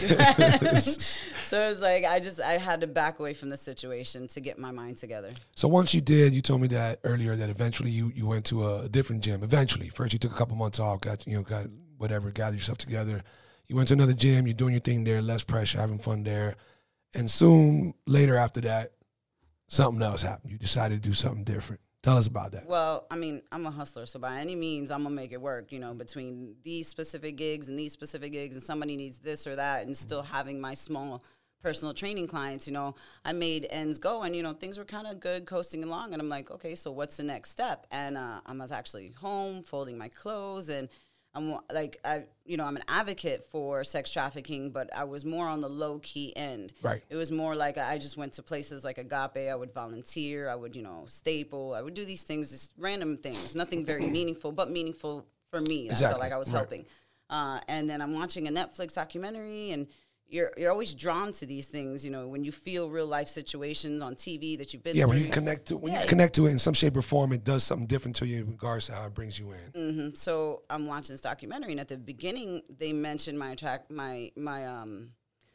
Speaker 2: clients. So it was like, I just, I had to back away from the situation to get my mind together.
Speaker 1: So once you did, you told me that earlier, that eventually you, you went to a different gym. Eventually. First you took a couple months off, got, you know, got whatever, gathered yourself together. You went to another gym, you're doing your thing there, less pressure, having fun there. And soon later after that, something else happened. You decided to do something different. Tell us about that.
Speaker 2: Well, I mean, I'm a hustler, so by any means, I'm going to make it work, you know, between these specific gigs and these specific gigs, and somebody needs this or that, and still having my small personal training clients, you know, I made ends go, and, you know, things were kind of good, coasting along, and I'm like, okay, so what's the next step? And uh, I was actually home, folding my clothes, and I'm like, I, you know, I'm an advocate for sex trafficking, but I was more on the low key end.
Speaker 1: Right.
Speaker 2: It was more like I just went to places like Agape. I would volunteer. I would, you know, staple. I would do these things, just random things, nothing very meaningful, but meaningful for me.
Speaker 1: Exactly.
Speaker 2: I felt like I was
Speaker 1: Right.
Speaker 2: helping. Uh, and then I'm watching a Netflix documentary, and you're you're always drawn to these things, you know, when you feel real life situations on T V that you've been
Speaker 1: Yeah,
Speaker 2: through.
Speaker 1: when you connect to when
Speaker 2: Yeah.
Speaker 1: you connect to it in some shape or form, it does something different to you regardless of how it brings you in.
Speaker 2: hmm So I'm watching this documentary, and at the beginning, they mentioned my attack, my my um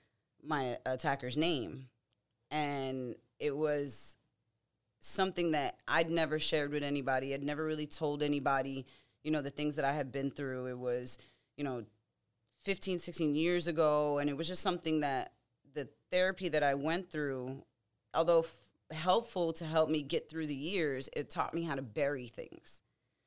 Speaker 2: my attacker's name, and it was something that I'd never shared with anybody. I'd never really told anybody, you know, the things that I had been through. It was, you know, fifteen, sixteen years ago, and it was just something that the therapy that I went through, although f- helpful to help me get through the years, it taught me how to bury things.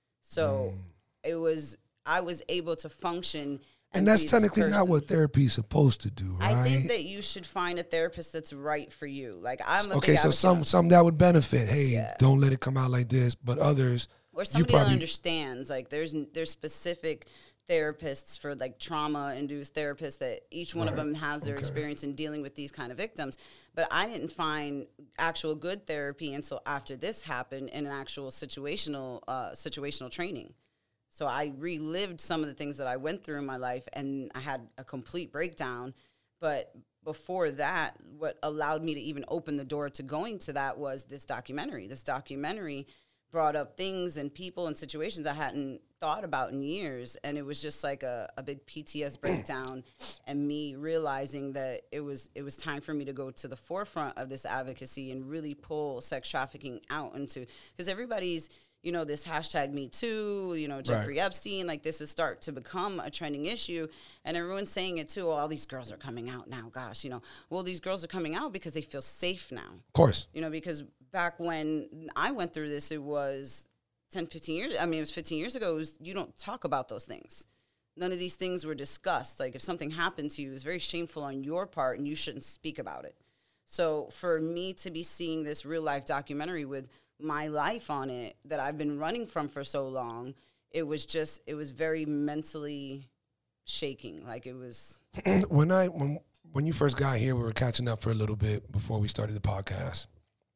Speaker 2: So
Speaker 1: Mm.
Speaker 2: it was, I was able to function.
Speaker 1: And that's
Speaker 2: be this
Speaker 1: technically not
Speaker 2: person.
Speaker 1: what therapy is supposed to do, right?
Speaker 2: I think that you should find a therapist that's right for you. Like I'm a
Speaker 1: okay,
Speaker 2: big
Speaker 1: so
Speaker 2: advocate
Speaker 1: some
Speaker 2: of-
Speaker 1: some that would benefit. Hey,
Speaker 2: Yeah.
Speaker 1: don't let it come out like this. But others,
Speaker 2: or
Speaker 1: you
Speaker 2: somebody that
Speaker 1: probably
Speaker 2: understands. Like there's there's specific therapists for like trauma induced therapists that each one of
Speaker 1: Right.
Speaker 2: them has their
Speaker 1: Okay.
Speaker 2: experience in dealing with these kind of victims. But I didn't find actual good therapy until after this happened in an actual situational uh, situational training. So I relived some of the things that I went through in my life, and I had a complete breakdown. But before that, what allowed me to even open the door to going to that was this documentary. This documentary brought up things and people and situations I hadn't thought about in years. And it was just like a, a big P T S breakdown, and me realizing that it was it was time for me to go to the forefront of this advocacy and really pull sex trafficking out into, because everybody's, you know, this hashtag Me Too, you know, Jeffrey
Speaker 1: Right.
Speaker 2: Epstein, like this is start to become a trending issue. And everyone's saying it too. Oh, all these girls are coming out now. Gosh, you know, well, these girls are coming out because they feel safe now.
Speaker 1: of course.
Speaker 2: You know, because back when I went through this, it was ten, fifteen years. I mean, it was fifteen years ago. It was, you don't talk about those things. None of these things were discussed. Like if something happened to you, it was very shameful on your part and you shouldn't speak about it. So for me to be seeing this real life documentary with my life on it that I've been running from for so long, it was just, it was very mentally shaking. Like it was.
Speaker 1: when I when when you first got here, we were catching up for a little bit before we started the podcast,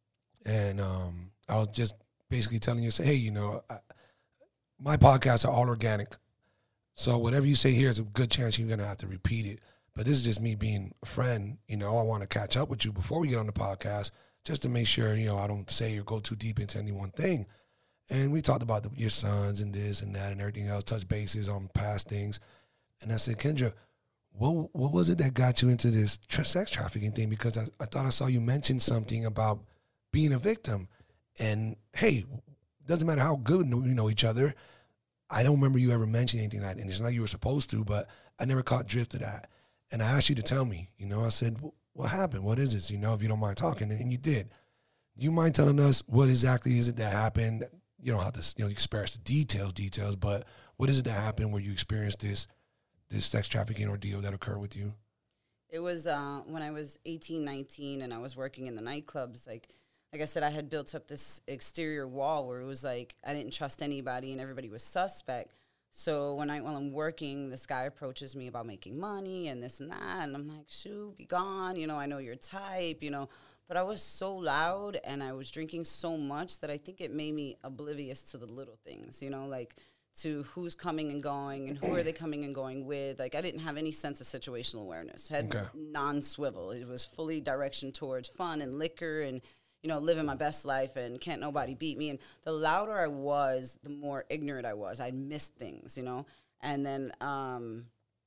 Speaker 1: and um, I was just basically telling you, say, hey, you know, I, my podcasts are all organic, so whatever you say here is a good chance you're gonna have to repeat it. But this is just me being a friend. You know, I want to catch up with you before we get on the podcast, just to make sure, you know, I don't say or go too deep into any one thing. And we talked about the, your sons and this and that and everything else, touch bases on past things. And I said, Kendra, what what was it that got you into this tra- sex trafficking thing? Because I, I thought I saw you mention something about being a victim. And hey, doesn't matter how good we know each other, I don't remember you ever mentioning anything like that. And it's not like you were supposed to, but I never caught drift of that. And I asked you to tell me, you know, I said, what happened? What is this? You know, if you don't mind talking. And you did. Do you mind telling us what exactly is it that happened? You don't have to, you know, experience the details, details, but what is it that happened where you experienced this this sex trafficking ordeal that occurred with you?
Speaker 2: It was uh, when I was eighteen, nineteen, and I was working in the nightclubs. Like, like I said, I had built up this exterior wall where it was like I didn't trust anybody and everybody was suspect. So when I while I'm working, this guy approaches me about making money and this and that, and I'm like, shoot, be gone. You know, I know your type. You know, but I was so loud and I was drinking so much that I think it made me oblivious to the little things. You know, like, to who's coming and going and who are they coming and going with. Like, I didn't have any sense of situational awareness. Had
Speaker 1: Okay.
Speaker 2: non-swivel. It was fully direction towards fun and liquor and, you know, living my best life and can't nobody beat me. And the louder I was, the more ignorant I was. I missed things, you know. And then um,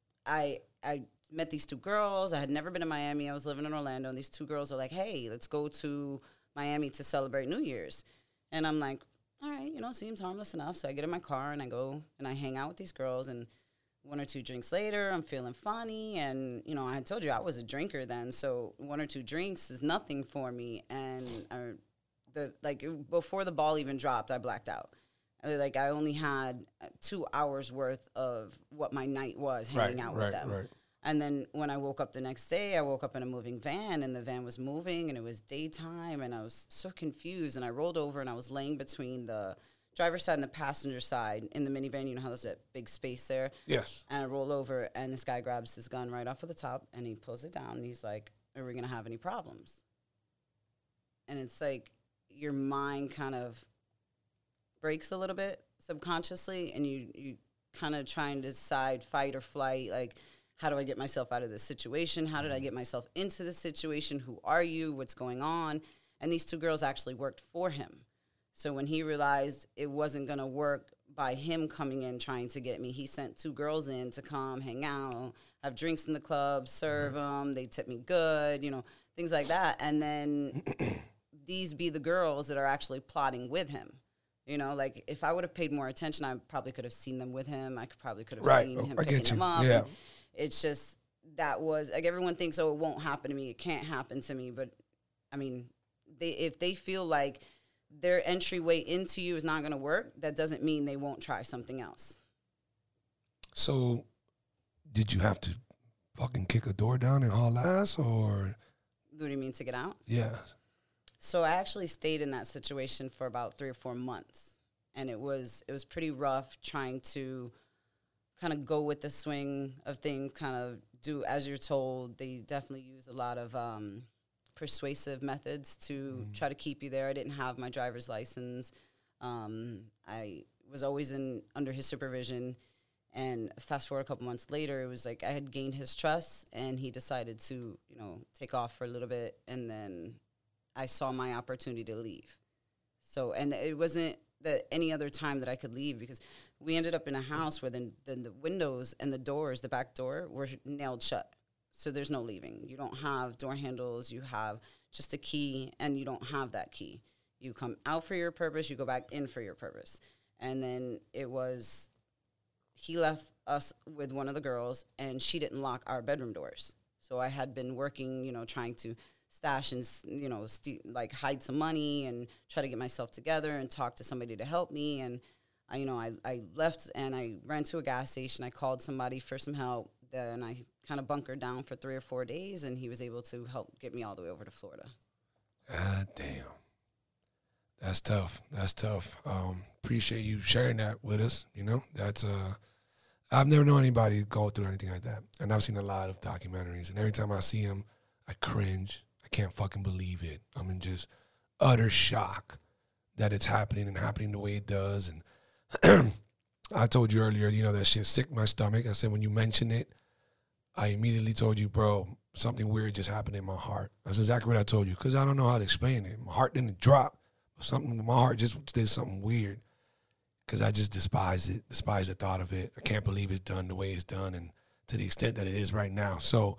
Speaker 2: I I met these two girls. I had never been to Miami. I was living in Orlando, and these two girls are like, hey, let's go to Miami to celebrate New Year's. And I'm like, all right, you know, seems harmless enough. So I get in my car and I go and I hang out with these girls, and one or two drinks later, I'm feeling funny. And, you know, I had told you I was a drinker then. So one or two drinks is nothing for me. And I, the like before the ball even dropped, I blacked out. And, like, I only had two hours worth of what my night was hanging
Speaker 1: Right,
Speaker 2: out
Speaker 1: right,
Speaker 2: with them.
Speaker 1: right.
Speaker 2: And then when I woke up the next day, I woke up in a moving van, and the van was moving, and it was daytime, and I was so confused. And I rolled over, and I was laying between the driver's side and the passenger side in the minivan. You know how there's that big space there?
Speaker 1: Yes.
Speaker 2: And I roll over, and this guy grabs his gun right off of the top, and he pulls it down, and he's like, are we going to have any problems? And it's like your mind kind of breaks a little bit subconsciously, and you, you kind of trying to decide fight or flight, like, how do I get myself out of this situation? How did I get myself into this situation? Who are you? What's going on? And these two girls actually worked for him. So when he realized it wasn't going to work by him coming in trying to get me, he sent two girls in to come hang out, have drinks in the club, serve them. They tip me good, you know, things like that. And then these be the girls that are actually plotting with him. You know, like if I would have paid more attention, I probably could have seen them with him. I could probably could have
Speaker 1: right.
Speaker 2: seen him
Speaker 1: I
Speaker 2: picking
Speaker 1: get you.
Speaker 2: them up.
Speaker 1: Yeah.
Speaker 2: It's just that was like everyone thinks, oh, it won't happen to me. It can't happen to me. But I mean, they if they feel like their entryway into you is not going to work, that doesn't mean they won't try something else.
Speaker 1: So, did you have to fucking kick a door down and haul ass, or?
Speaker 2: What do you mean to get out?
Speaker 1: Yeah.
Speaker 2: So I actually stayed in that situation for about three or four months, and it was it was pretty rough trying to kind of go with the swing of things, kind of do as you're told. They definitely use a lot of um, persuasive methods to mm. try to keep you there. I didn't have my driver's license. Um, I was always in under his supervision. And fast forward a couple months later, it was like I had gained his trust, and he decided to, you know, take off for a little bit. And then I saw my opportunity to leave. So, and it wasn't that any other time that I could leave, because we ended up in a house where the, the, the windows and the doors, the back door, were nailed shut. So there's no leaving. You don't have door handles. You have just a key, and you don't have that key. You come out for your purpose. You go back in for your purpose. And then it was, he left us with one of the girls, and she didn't lock our bedroom doors. So I had been working, you know, trying to stash and, you know, st- like hide some money and try to get myself together and talk to somebody to help me. And, I, you know, I, I left and I ran to a gas station. I called somebody for some help. Then I kind of bunkered down for three or four days, and he was able to help get me all the way over to Florida.
Speaker 1: God damn. That's tough. That's tough. Um, appreciate you sharing that with us. You know, that's, uh, I've never known anybody go through anything like that. And I've seen a lot of documentaries, and every time I see them, I cringe. I can't fucking believe it. I'm in just utter shock that it's happening and happening the way it does. And I told you earlier, you know, that shit sick my stomach. I said, when you mentioned it, I immediately told you, bro, something weird just happened in my heart. That's exactly what I told you, because I don't know how to explain it. My heart didn't drop. Something, my heart just did something weird, because I just despise it, despise the thought of it. I can't believe it's done the way it's done, and to the extent that it is right now. So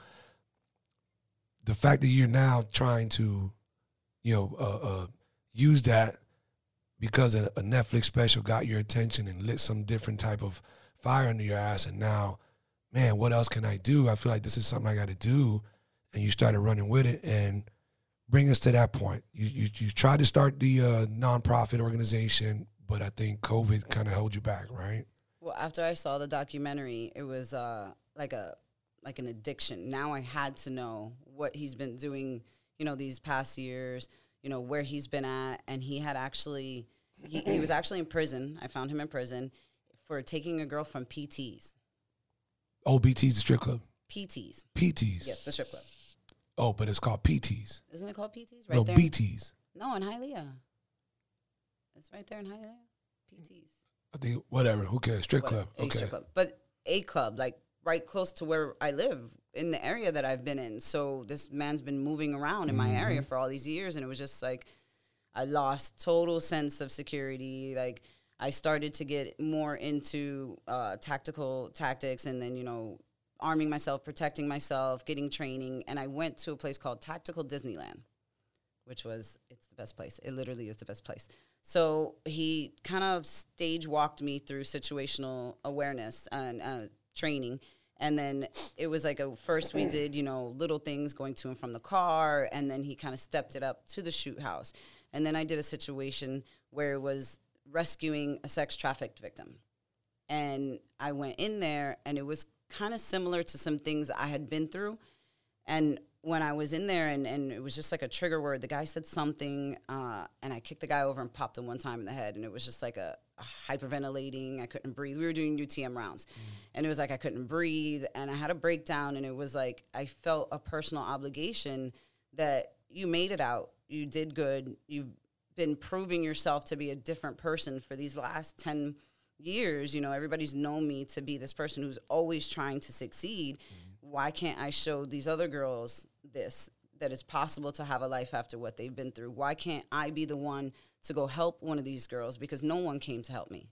Speaker 1: the fact that you're now trying to, you know, uh, uh, use that because a, a Netflix special got your attention and lit some different type of fire under your ass, and now, man, what else can I do? I feel like this is something I got to do, and you started running with it, and bring us to that point. You you, you tried to start the uh, nonprofit organization, but I think COVID kind of held you back, right?
Speaker 2: Well, after I saw the documentary, it was uh, like a like an addiction. Now I had to know what he's been doing, you know, these past years, you know, where he's been at. And he had actually, he, he was actually in prison. I found him in prison for taking a girl from P T's.
Speaker 1: Oh, B T's, the strip club?
Speaker 2: P T's.
Speaker 1: P T's.
Speaker 2: Yes, the strip club.
Speaker 1: Oh, but it's called P T's.
Speaker 2: Isn't it called P T's? Right
Speaker 1: no,
Speaker 2: there.
Speaker 1: B T's.
Speaker 2: No, in Hialeah. It's right there in Hialeah. P T's.
Speaker 1: I think, whatever, who cares? Strip
Speaker 2: Whatever,
Speaker 1: club.
Speaker 2: a
Speaker 1: Okay.
Speaker 2: strip club. But a club, like right close to where I live, in the area that I've been in. So this man's been moving around in my
Speaker 1: Mm-hmm.
Speaker 2: area for all these years, and it was just like I lost total sense of security. Like I started to get more into uh, tactical tactics, and then, you know, arming myself, protecting myself, getting training. And I went to a place called Tactical Disneyland, which was, it's the best place. It literally is the best place. So he kind of stage walked me through situational awareness and uh, training. And then it was like a first we did, you know, little things going to and from the car. And then he kind of stepped it up to the shoot house. And then I did a situation where it was rescuing a sex trafficked victim. And I went in there, and it was kind of similar to some things I had been through. And when I was in there, and, and it was just like a trigger word, the guy said something, uh, and I kicked the guy over and popped him one time in the head, and it was just like a, a hyperventilating. I couldn't breathe. We were doing U T M rounds, mm. and it was like I couldn't breathe, and I had a breakdown, and it was like I felt a personal obligation that you made it out. You did good. You've been proving yourself to be a different person for these last ten years. You know, everybody's known me to be this person who's always trying to succeed. Mm. Why can't I show these other girls this, that it's possible to have a life after what they've been through? Why can't I be the one to go help one of these girls? Because no one came to help me.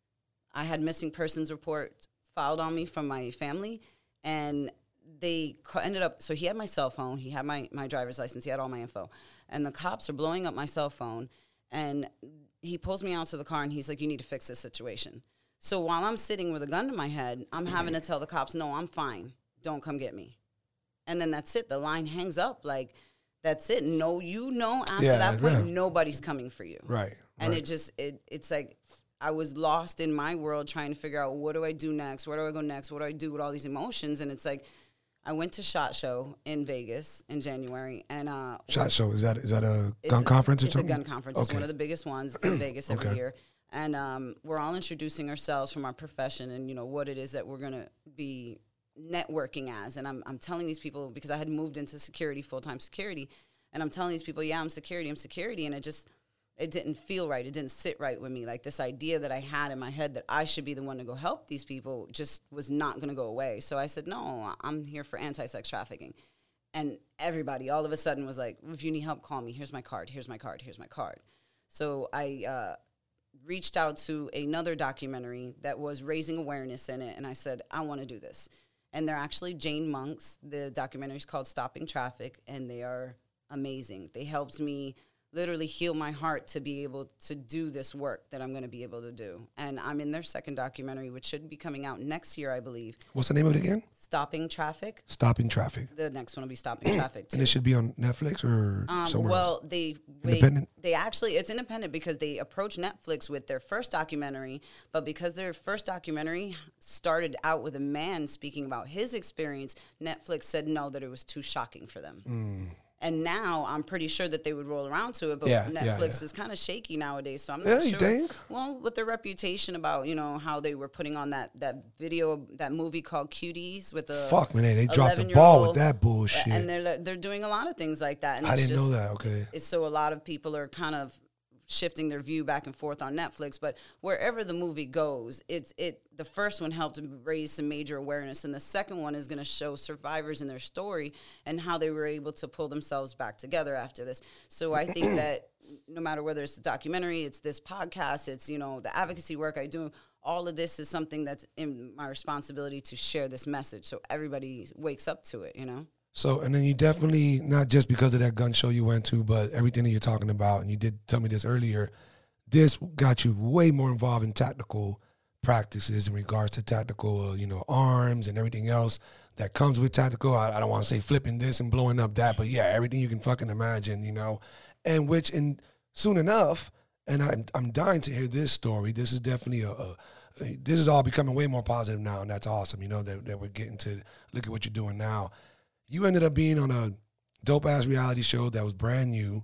Speaker 2: I had missing persons report filed on me from my family, and they ended up, so he had my cell phone, he had my, my driver's license, he had all my info, and the cops are blowing up my cell phone, and he pulls me out to the car, and he's like, you need to fix this situation. So while I'm sitting with a gun to my head, I'm having to tell the cops, no, I'm fine, don't come get me. And then that's it. The line hangs up. Like, that's it. No, you know, after yeah, that point, yeah. nobody's coming for you.
Speaker 1: Right.
Speaker 2: And
Speaker 1: right.
Speaker 2: it just, it it's like I was lost in my world trying to figure out, what do I do next? Where do I go next? What do I do with all these emotions? And it's like, I went to SHOT Show in Vegas in January. and uh,
Speaker 1: SHOT Show, is that is that a gun conference or
Speaker 2: it's
Speaker 1: something?
Speaker 2: It's a gun conference. Okay. It's one of the biggest ones. It's in Vegas every okay. year. And um, we're all introducing ourselves from our profession and, you know, what it is that we're going to be networking as. And I'm I'm telling these people, because I had moved into security, full-time security, and I'm telling these people, yeah, I'm security, I'm security, and it just, it didn't feel right. It didn't sit right with me. Like, this idea that I had in my head that I should be the one to go help these people just was not going to go away. So I said, no, I'm here for anti-sex trafficking. And everybody all of a sudden was like, if you need help, call me. Here's my card, here's my card, here's my card. So I uh, reached out to another documentary that was raising awareness in it, and I said, I want to do this. And they're actually Jane Monks. The documentary is called Stopping Traffic, and they are amazing. They helped me literally heal my heart to be able to do this work that I'm going to be able to do. And I'm in their second documentary, which should be coming out next year, I believe.
Speaker 1: What's the name of it again?
Speaker 2: Stopping Traffic.
Speaker 1: Stopping Traffic.
Speaker 2: The next one will be Stopping Traffic, too.
Speaker 1: And it should be on Netflix or um, somewhere
Speaker 2: well,
Speaker 1: else?
Speaker 2: Well, they,
Speaker 1: independent?
Speaker 2: they, they actually, it's independent because they approached Netflix with their first documentary, but because their first documentary started out with a man speaking about his experience, Netflix said no, that it was too shocking for them. Mm. And now I'm pretty sure that they would roll around to it, but yeah, Netflix yeah, yeah. is kind of shaky nowadays, so I'm not
Speaker 1: yeah,
Speaker 2: sure.
Speaker 1: You think?
Speaker 2: Well, with their reputation about, you know, how they were putting on that, that video, that movie called Cuties with the
Speaker 1: fuck man, they dropped the ball with that bullshit,
Speaker 2: and they're they're doing a lot of things like that. And
Speaker 1: I
Speaker 2: it's
Speaker 1: didn't
Speaker 2: just,
Speaker 1: know that. Okay,
Speaker 2: it's so a lot of people are kind of shifting their view back and forth on Netflix, but wherever the movie goes, it's it. The first one helped raise some major awareness, and the second one is going to show survivors in their story and how they were able to pull themselves back together after this. So I think that no matter whether it's a documentary, it's this podcast, it's, you know, the advocacy work I do, all of this is something that's in my responsibility to share this message so everybody wakes up to it, you know?
Speaker 1: So, and then you definitely, not just because of that gun show you went to, but everything that you're talking about, and you did tell me this earlier, this got you way more involved in tactical practices in regards to tactical, you know, arms and everything else that comes with tactical. I, I don't want to say flipping this and blowing up that, but yeah, everything you can fucking imagine, you know, and which, in soon enough, and I, I'm dying to hear this story. This is definitely a, a, a, this is all becoming way more positive now, and that's awesome, you know, that, that we're getting to look at what you're doing now. You ended up being on a dope-ass reality show that was brand new,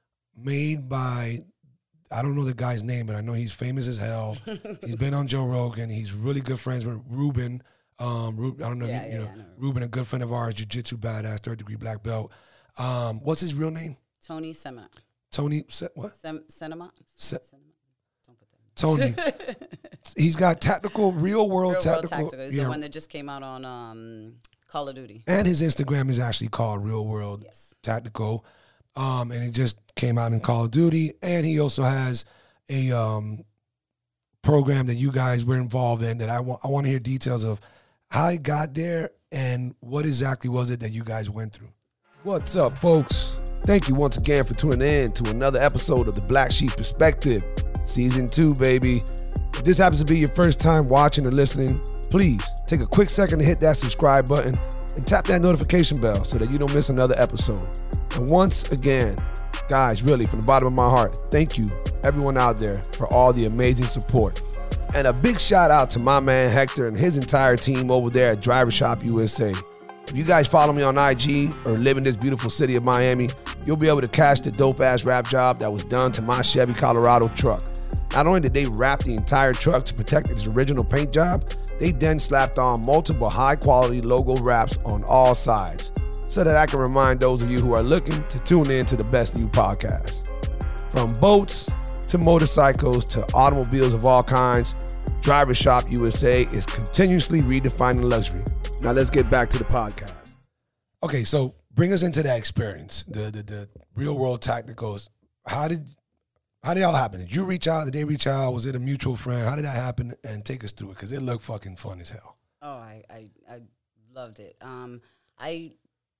Speaker 1: made by, I don't know the guy's name, but I know he's famous as hell. He's been on Joe Rogan. He's really good friends with Ruben. Um, Ruben I don't know,
Speaker 2: yeah,
Speaker 1: if you,
Speaker 2: yeah,
Speaker 1: you know,
Speaker 2: yeah,
Speaker 1: Ruben, a good friend of ours, jiu-jitsu badass, third-degree black belt. Um, what's his real name?
Speaker 2: Tony Semina.
Speaker 1: Tony, Se- what?
Speaker 2: Sem- Cinema?
Speaker 1: Se-
Speaker 2: Cinema? Don't put that
Speaker 1: Tony. He's got tactical, real-world
Speaker 2: real
Speaker 1: tactical.
Speaker 2: World Tactical. It's
Speaker 1: yeah.
Speaker 2: the one that just came out on um, Call of Duty.
Speaker 1: And his Instagram is actually called Real World
Speaker 2: yes.
Speaker 1: Tactical. Um, and it just came out in Call of Duty. And he also has a um, program that you guys were involved in that I want I want to hear details of how he got there and what exactly was it that you guys went through. What's up, folks? Thank you once again for tuning in to another episode of The Black Sheep Perspective, Season two, baby. If this happens to be your first time watching or listening, please take a quick second to hit that subscribe button and tap that notification bell so that you don't miss another episode. And once again, guys, really, from the bottom of my heart, thank you, everyone out there, for all the amazing support. And a big shout out to my man Hector and his entire team over there at Driver Shop U S A. If you guys follow me on I G or live in this beautiful city of Miami, you'll be able to catch the dope-ass wrap job that was done to my Chevy Colorado truck. Not only did they wrap the entire truck to protect its original paint job, they then slapped on multiple high-quality logo wraps on all sides, so that I can remind those of you who are looking to tune in to the best new podcast. From boats to motorcycles to automobiles of all kinds, Driver Shop U S A is continuously redefining luxury. Now let's get back to the podcast. Okay, so bring us into that experience, the the, the real world tacticals. How did how did it all happen? Did you reach out? Did they reach out? Was it a mutual friend? How did that happen? And take us through it, because it looked fucking fun as hell.
Speaker 2: Oh, I, I, I loved it. Um, I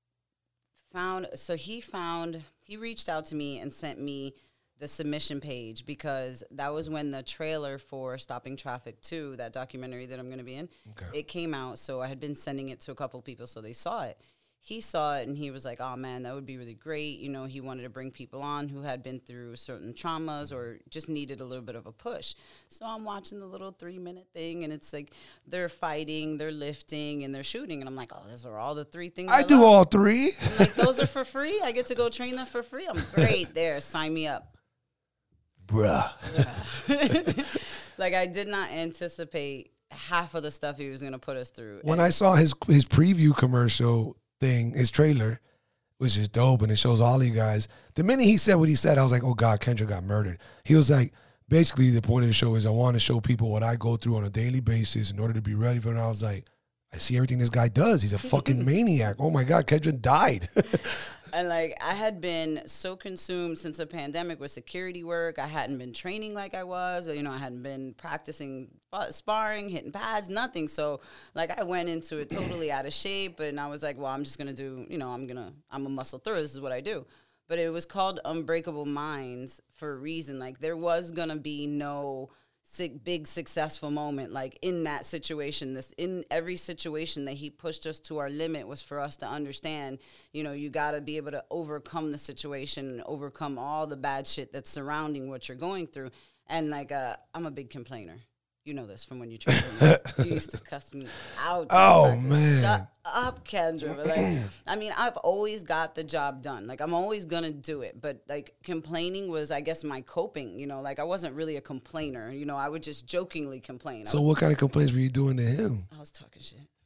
Speaker 2: found, so he found, he reached out to me and sent me the submission page, because that was when the trailer for Stopping Traffic two, that documentary that I'm going to be in, okay. It came out. So I had been sending it to a couple of people, so they saw it. He saw it, and he was like, oh, man, that would be really great. You know, he wanted to bring people on who had been through certain traumas or just needed a little bit of a push. So I'm watching the little three-minute thing, and it's like they're fighting, they're lifting, and they're shooting. And I'm like, oh, those are all the three things I, I
Speaker 1: do
Speaker 2: love.
Speaker 1: all three.
Speaker 2: I'm like, those are for free? I get to go train them for free? I'm great there. Sign me up.
Speaker 1: Bruh.
Speaker 2: Yeah. Like, I did not anticipate half of the stuff he was going to put us through.
Speaker 1: When
Speaker 2: and
Speaker 1: I saw his his preview commercial thing, his trailer, which is dope, and it shows all you guys, the minute he said what he said, I was like, oh, God, Kendrick got murdered. He was like, basically, the point of the show is I want to show people what I go through on a daily basis in order to be ready for it. And I was like, I see everything this guy does. He's a fucking maniac. Oh, my God, Kendrick died.
Speaker 2: And, like, I had been so consumed since the pandemic with security work. I hadn't been training like I was. You know, I hadn't been practicing sparring, hitting pads, nothing. So, like, I went into it totally out of shape. And I was like, well, I'm just going to do, you know, I'm going to, I'm a muscle through. This is what I do. But it was called Unbreakable Minds for a reason. Like, there was going to be no big successful moment, like in that situation. This in every situation that he pushed us to our limit was for us to understand, you know, you got to be able to overcome the situation and overcome all the bad shit that's surrounding what you're going through. And like, uh, I'm a big complainer. You know this from when you trained with me. You used to cuss me out.
Speaker 1: Oh, man.
Speaker 2: Shut up, Kendra. But like, I mean, I've always got the job done. Like, I'm always going to do it. But, like, complaining was, I guess, my coping. You know, like, I wasn't really a complainer. You know, I would just jokingly complain.
Speaker 1: So what kind of complaints were you doing to him?
Speaker 2: I was talking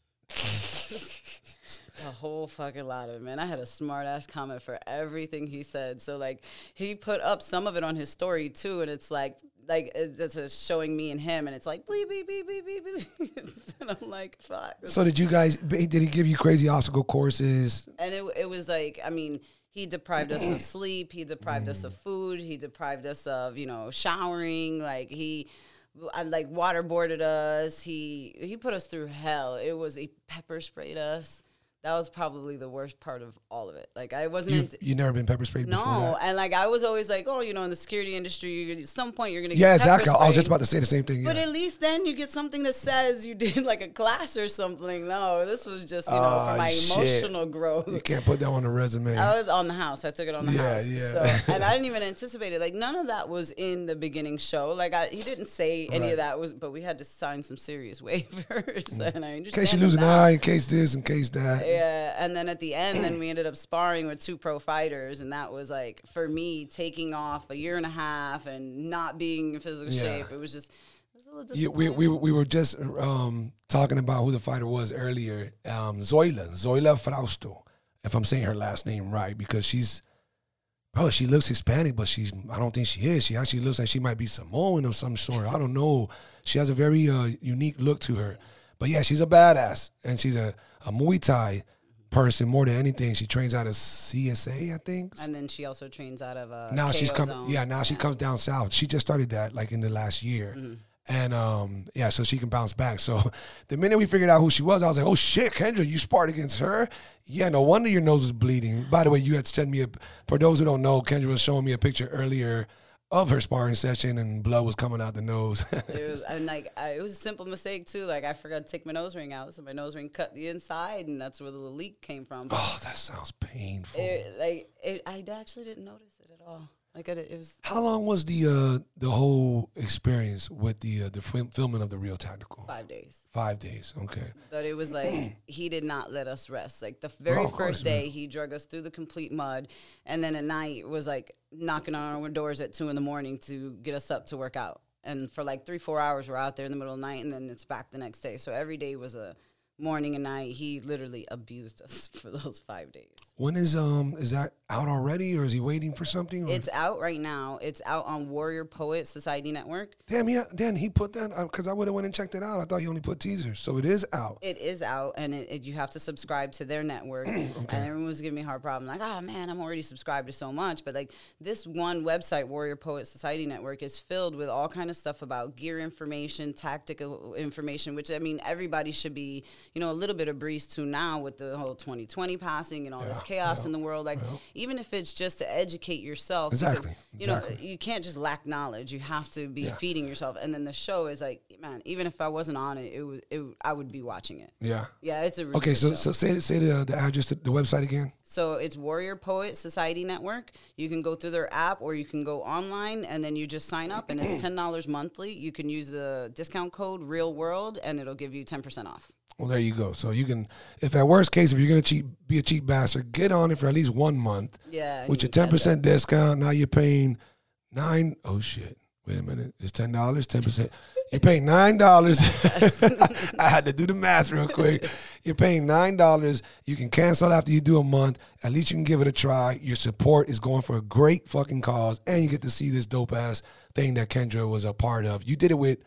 Speaker 2: shit. A whole fucking lot of it, man. I had a smart-ass comment for everything he said. So, like, he put up some of it on his story, too, and it's like, like it's a showing me and him, and it's like bleep beep beep beep beep beep, and I'm like, fuck.
Speaker 1: So did you guys? Did he give you crazy obstacle courses?
Speaker 2: And it it was like, I mean, he deprived us of sleep, he deprived us of food, he deprived us of, you know, showering. Like he, I like waterboarded us. He he put us through hell. It was he pepper sprayed us. That was probably the worst part of all of it. Like, I wasn't...
Speaker 1: You've, you never been pepper sprayed before?
Speaker 2: No,
Speaker 1: that?
Speaker 2: And, like, I was always like, oh, you know, in the security industry, you, at some point you're going to
Speaker 1: yeah,
Speaker 2: get Yeah,
Speaker 1: exactly. I was just about to say the same thing.
Speaker 2: But
Speaker 1: yeah.
Speaker 2: at least then you get something that says you did, like, a class or something. No, this was just, you know,
Speaker 1: oh,
Speaker 2: for my
Speaker 1: shit.
Speaker 2: emotional growth.
Speaker 1: You can't put that on a resume.
Speaker 2: I was on the house. I took it on the
Speaker 1: yeah,
Speaker 2: house.
Speaker 1: Yeah,
Speaker 2: so, and I didn't even anticipate it. Like, none of that was in the beginning show. Like, I, he didn't say any right. of that, was, but we had to sign some serious waivers. Mm. And I understand.
Speaker 1: In case you lose an eye, in case this, in case that.
Speaker 2: Yeah, and then at the end, then we ended up sparring with two pro fighters, and that was like, for me, taking off a year and a half and not being in physical yeah. shape. It was just, it was a little
Speaker 1: yeah, we, we we were just um, talking about who the fighter was earlier. Um, Zoila, Zoila Frausto, if I'm saying her last name right, because she's, bro, she looks Hispanic, but she's, I don't think she is. She actually looks like she might be Samoan of some sort. I don't know. She has a very uh, unique look to her. But yeah, she's a badass, and she's a, a Muay Thai person more than anything. She trains out of C S A, I think.
Speaker 2: And then she also trains out of uh,
Speaker 1: now
Speaker 2: K O
Speaker 1: she's come.
Speaker 2: Zone.
Speaker 1: Yeah, now yeah. she comes down south. She just started that like in the last year, mm-hmm. and um, yeah, so she can bounce back. So the minute we figured out who she was, I was like, oh shit, Kendra, you sparred against her? Yeah, no wonder your nose was bleeding. By the way, you had sent me a. For those who don't know, Kendra was showing me a picture earlier of her sparring session, and blood was coming out the nose.
Speaker 2: It was, and like, I, it was a simple mistake too. Like, I forgot to take my nose ring out, so my nose ring cut the inside, and that's where the leak came from. But
Speaker 1: oh, that sounds painful.
Speaker 2: It, like, it, I actually didn't notice it at all. Like it, it was
Speaker 1: How long was the uh, the whole experience with the uh, the film, filming of the Real Tactical?
Speaker 2: five days.
Speaker 1: Five days. Okay.
Speaker 2: But it was like he did not let us rest. Like the very
Speaker 1: Oh, of course,
Speaker 2: first day,
Speaker 1: man.
Speaker 2: he drug us through the complete mud, and then at night was like knocking on our doors at two in the morning to get us up to work out. And for like three, four hours, we're out there in the middle of the night, and then it's back the next day. So every day was a morning and night. He literally abused us for those five days.
Speaker 1: When is um is that out already, or is he waiting for something? Or?
Speaker 2: It's out right now. It's out on Warrior Poet Society Network.
Speaker 1: Damn, yeah. Dan, he put that because I would have went and checked it out. I thought he only put teasers, so it is out.
Speaker 2: It is out, and it, it, you have to subscribe to their network. Okay. And everyone was giving me a hard problem, like, oh man, I'm already subscribed to so much. But like this one website, Warrior Poet Society Network, is filled with all kind of stuff about gear information, tactical information, which I mean, everybody should be, you know, a little bit of breeze to now with the whole twenty twenty passing and all
Speaker 1: Yeah,
Speaker 2: this chaos
Speaker 1: yeah,
Speaker 2: in the world. Like,
Speaker 1: yeah.
Speaker 2: even if it's just to educate yourself,
Speaker 1: Exactly,
Speaker 2: because, you
Speaker 1: exactly.
Speaker 2: know, you can't just lack knowledge. You have to be
Speaker 1: Yeah.
Speaker 2: feeding yourself. And then the show is like, man, even if I wasn't on it, it would, it, I would be watching it.
Speaker 1: Yeah.
Speaker 2: Yeah, it's a really
Speaker 1: Okay,
Speaker 2: good
Speaker 1: so
Speaker 2: show.
Speaker 1: so say say the the address, the website again.
Speaker 2: So it's Warrior Poet Society Network. You can go through their app, or you can go online, and then you just sign up, and it's ten dollars monthly. You can use the discount code Real World, and it'll give you ten percent off.
Speaker 1: Well, there you go. So you can, if at worst case, if you're gonna cheap, be a cheap bastard, get on it for at least one month.
Speaker 2: Yeah. and
Speaker 1: With
Speaker 2: you
Speaker 1: your ten
Speaker 2: catch
Speaker 1: percent
Speaker 2: up.
Speaker 1: discount, now you're paying nine. Oh shit! Wait a minute. It's ten dollars, ten percent. You're paying nine dollars. I had to do the math real quick. You're paying nine dollars. You can cancel after you do a month. At least you can give it a try. Your support is going for a great fucking cause, and you get to see this dope ass thing that Kendra was a part of. You did it with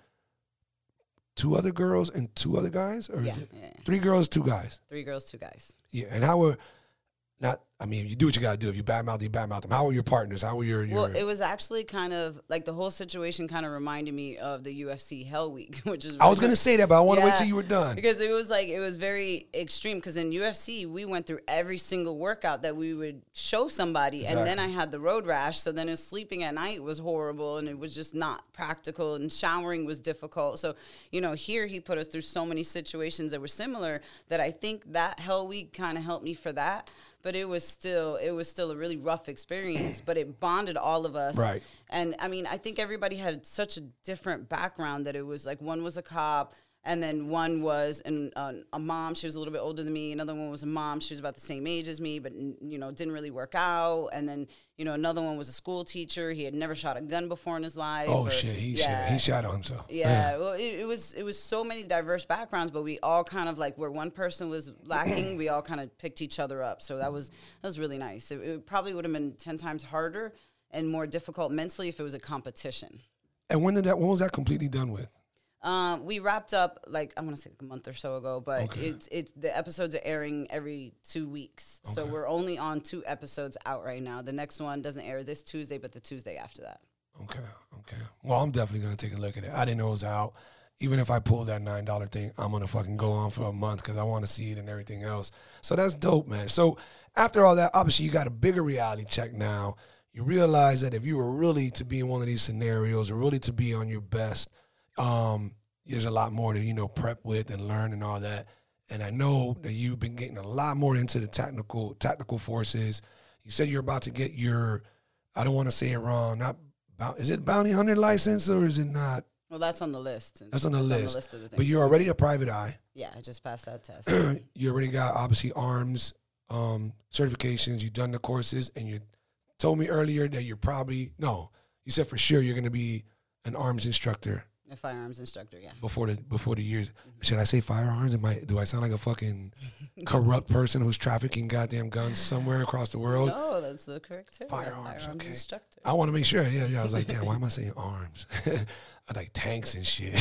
Speaker 1: two other girls and two other guys, or
Speaker 2: Yeah,
Speaker 1: is it
Speaker 2: yeah, yeah.
Speaker 1: three girls, two guys?
Speaker 2: Three girls, two guys.
Speaker 1: Yeah. And how were not? I mean, you do what you gotta do. If you badmouth, you badmouth them. How were your partners? How were your? your
Speaker 2: Well, it was actually kind of like the whole situation kind of reminded me of the U F C Hell Week, which is
Speaker 1: I was
Speaker 2: really-
Speaker 1: gonna say that, but I want to wait
Speaker 2: Yeah,
Speaker 1: till you were done.
Speaker 2: because it was like it was very extreme. Because in U F C, we went through every single workout that we would show somebody, and then I had the road rash. So then, sleeping at night was horrible, and it was just not practical. And showering was difficult. So you know, here he put us through so many situations that were similar that I think that Hell Week kind of helped me for that. But it was still it was still a really rough experience. But it bonded all of us.
Speaker 1: Right.
Speaker 2: And I mean, I think everybody had such a different background that it was like one was a cop, and then one was an, uh, a mom. She was a little bit older than me. Another one was a mom. She was about the same age as me, but, you know, didn't really work out. And then, you know, another one was a school teacher. He had never shot a gun before in his life.
Speaker 1: Oh
Speaker 2: or-
Speaker 1: shit, he
Speaker 2: yeah.
Speaker 1: shot, he shot on himself.
Speaker 2: Yeah, well, it, it was it was so many diverse backgrounds, but we all kind of like where one person was lacking, we all kind of picked each other up. So that was that was really nice. It, it probably would have been ten times harder and more difficult mentally if it was a competition.
Speaker 1: And when did that? When was that completely done with?
Speaker 2: Um, we wrapped up like I want to say like a month or so ago, but
Speaker 1: Okay.
Speaker 2: it's it's the episodes are airing every two weeks, so
Speaker 1: Okay.
Speaker 2: we're only on two episodes out right now. The next one doesn't air this Tuesday, but the Tuesday after that.
Speaker 1: Okay, okay. Well, I'm definitely gonna take a look at it. I didn't know it was out. Even if I pull that nine dollar thing, I'm gonna fucking go on for a month because I want to see it and everything else. So that's dope, man. So after all that, obviously you got a bigger reality check now. You realize that if you were really to be in one of these scenarios or really to be on your best, um, there's a lot more to, you know, prep with and learn and all that. And I know that you've been getting a lot more into the tactical tactical forces. You said you're about to get your, I don't want to say it wrong, not bou- is it bounty hunter license or is it not?
Speaker 2: Well, that's on the list.
Speaker 1: That's on the list.
Speaker 2: list of the things.
Speaker 1: But you're already a private eye.
Speaker 2: Yeah, I just passed that test.
Speaker 1: You already got obviously arms um, certifications. You've done the courses, and you told me earlier that you're probably no. You said for sure you're going to be an arms instructor
Speaker 2: A firearms instructor, yeah.
Speaker 1: before the before the years. Should I say firearms? Am I, do I sound like a fucking corrupt person who's trafficking goddamn guns somewhere across the world?
Speaker 2: No, that's the correct term.
Speaker 1: Firearms,
Speaker 2: Firearms
Speaker 1: okay.
Speaker 2: instructor.
Speaker 1: I want to make sure. Yeah, yeah. I was like, damn, why am I saying arms? I like tanks and shit.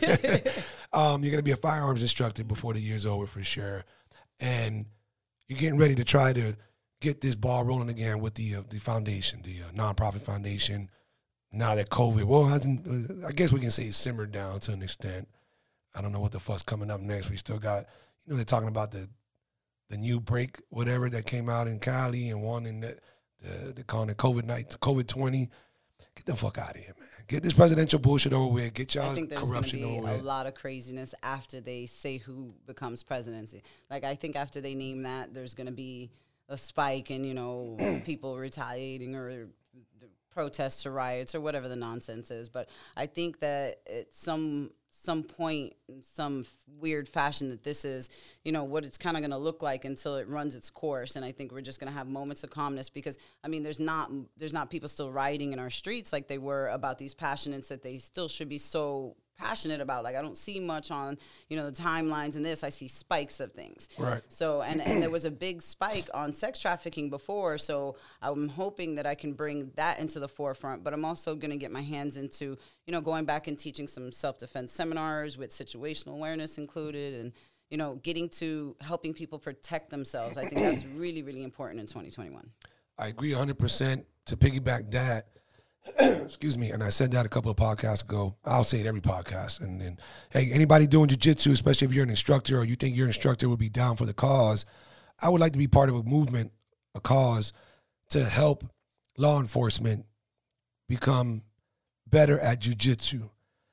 Speaker 1: um, you're gonna be a firearms instructor before the year's over for sure, and you're getting ready to try to get this ball rolling again with the uh, the foundation, the uh, nonprofit foundation. Now that COVID, well, hasn't I guess we can say it's simmered down to an extent. I don't know what the fuck's coming up next. We still got, you know, they're talking about the the new break, whatever that came out in Cali, and one in the the they're calling it COVID night, COVID twenty. Get the fuck out of here, man. Get this presidential bullshit over with. Get y'all
Speaker 2: I think there's going to
Speaker 1: corruption
Speaker 2: be
Speaker 1: over
Speaker 2: a
Speaker 1: with.
Speaker 2: lot of craziness after they say who becomes presidency. Like, I think after they name that, there's going to be a spike in, you know, people retaliating or the protests to riots or whatever the nonsense is. But I think that at some some point, in some f- weird fashion, that this is, you know, what it's kind of going to look like until it runs its course. And I think we're just going to have moments of calmness because, I mean, there's not there's not people still rioting in our streets like they were about these passionates that they still should be so passionate about. Like, I don't see much on, you know, the timelines and this. I see spikes of things.
Speaker 1: Right.
Speaker 2: So, and, and there was a big spike on sex trafficking before. So I'm hoping that I can bring that into the forefront. But I'm also going to get my hands into, you know, going back and teaching some self-defense seminars with situational awareness included, and, you know, getting to helping people protect themselves. I think that's really, really important in twenty twenty-one.
Speaker 1: I agree one hundred percent. To piggyback that, excuse me, and I said that a couple of podcasts ago. I'll say it every podcast. And then, hey, anybody doing jiu-jitsu, especially if you're an instructor or you think your instructor would be down for the cause, I would like to be part of a movement, a cause, to help law enforcement become better at jiu-jitsu.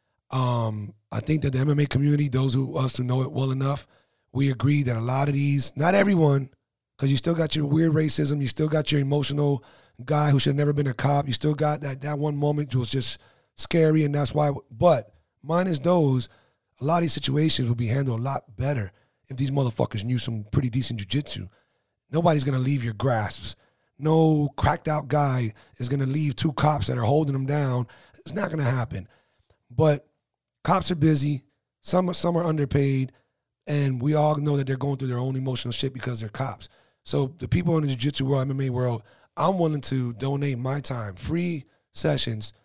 Speaker 1: Um, I think that the M M A community, those who us who know it well enough, we agree that a lot of these, not everyone, because you still got your weird racism, you still got your emotional guy who should have never been a cop. You still got that that one moment was just scary, and that's why. But minus those, a lot of these situations would be handled a lot better if these motherfuckers knew some pretty decent jiu-jitsu. Nobody's going to leave your grasps. No cracked out guy is going to leave two cops that are holding them down. It's not going to happen. But cops are busy. Some, some are underpaid. And we all know that they're going through their own emotional shit because they're cops. So the people in the jiu-jitsu world, M M A world, I'm willing to donate my time, free sessions,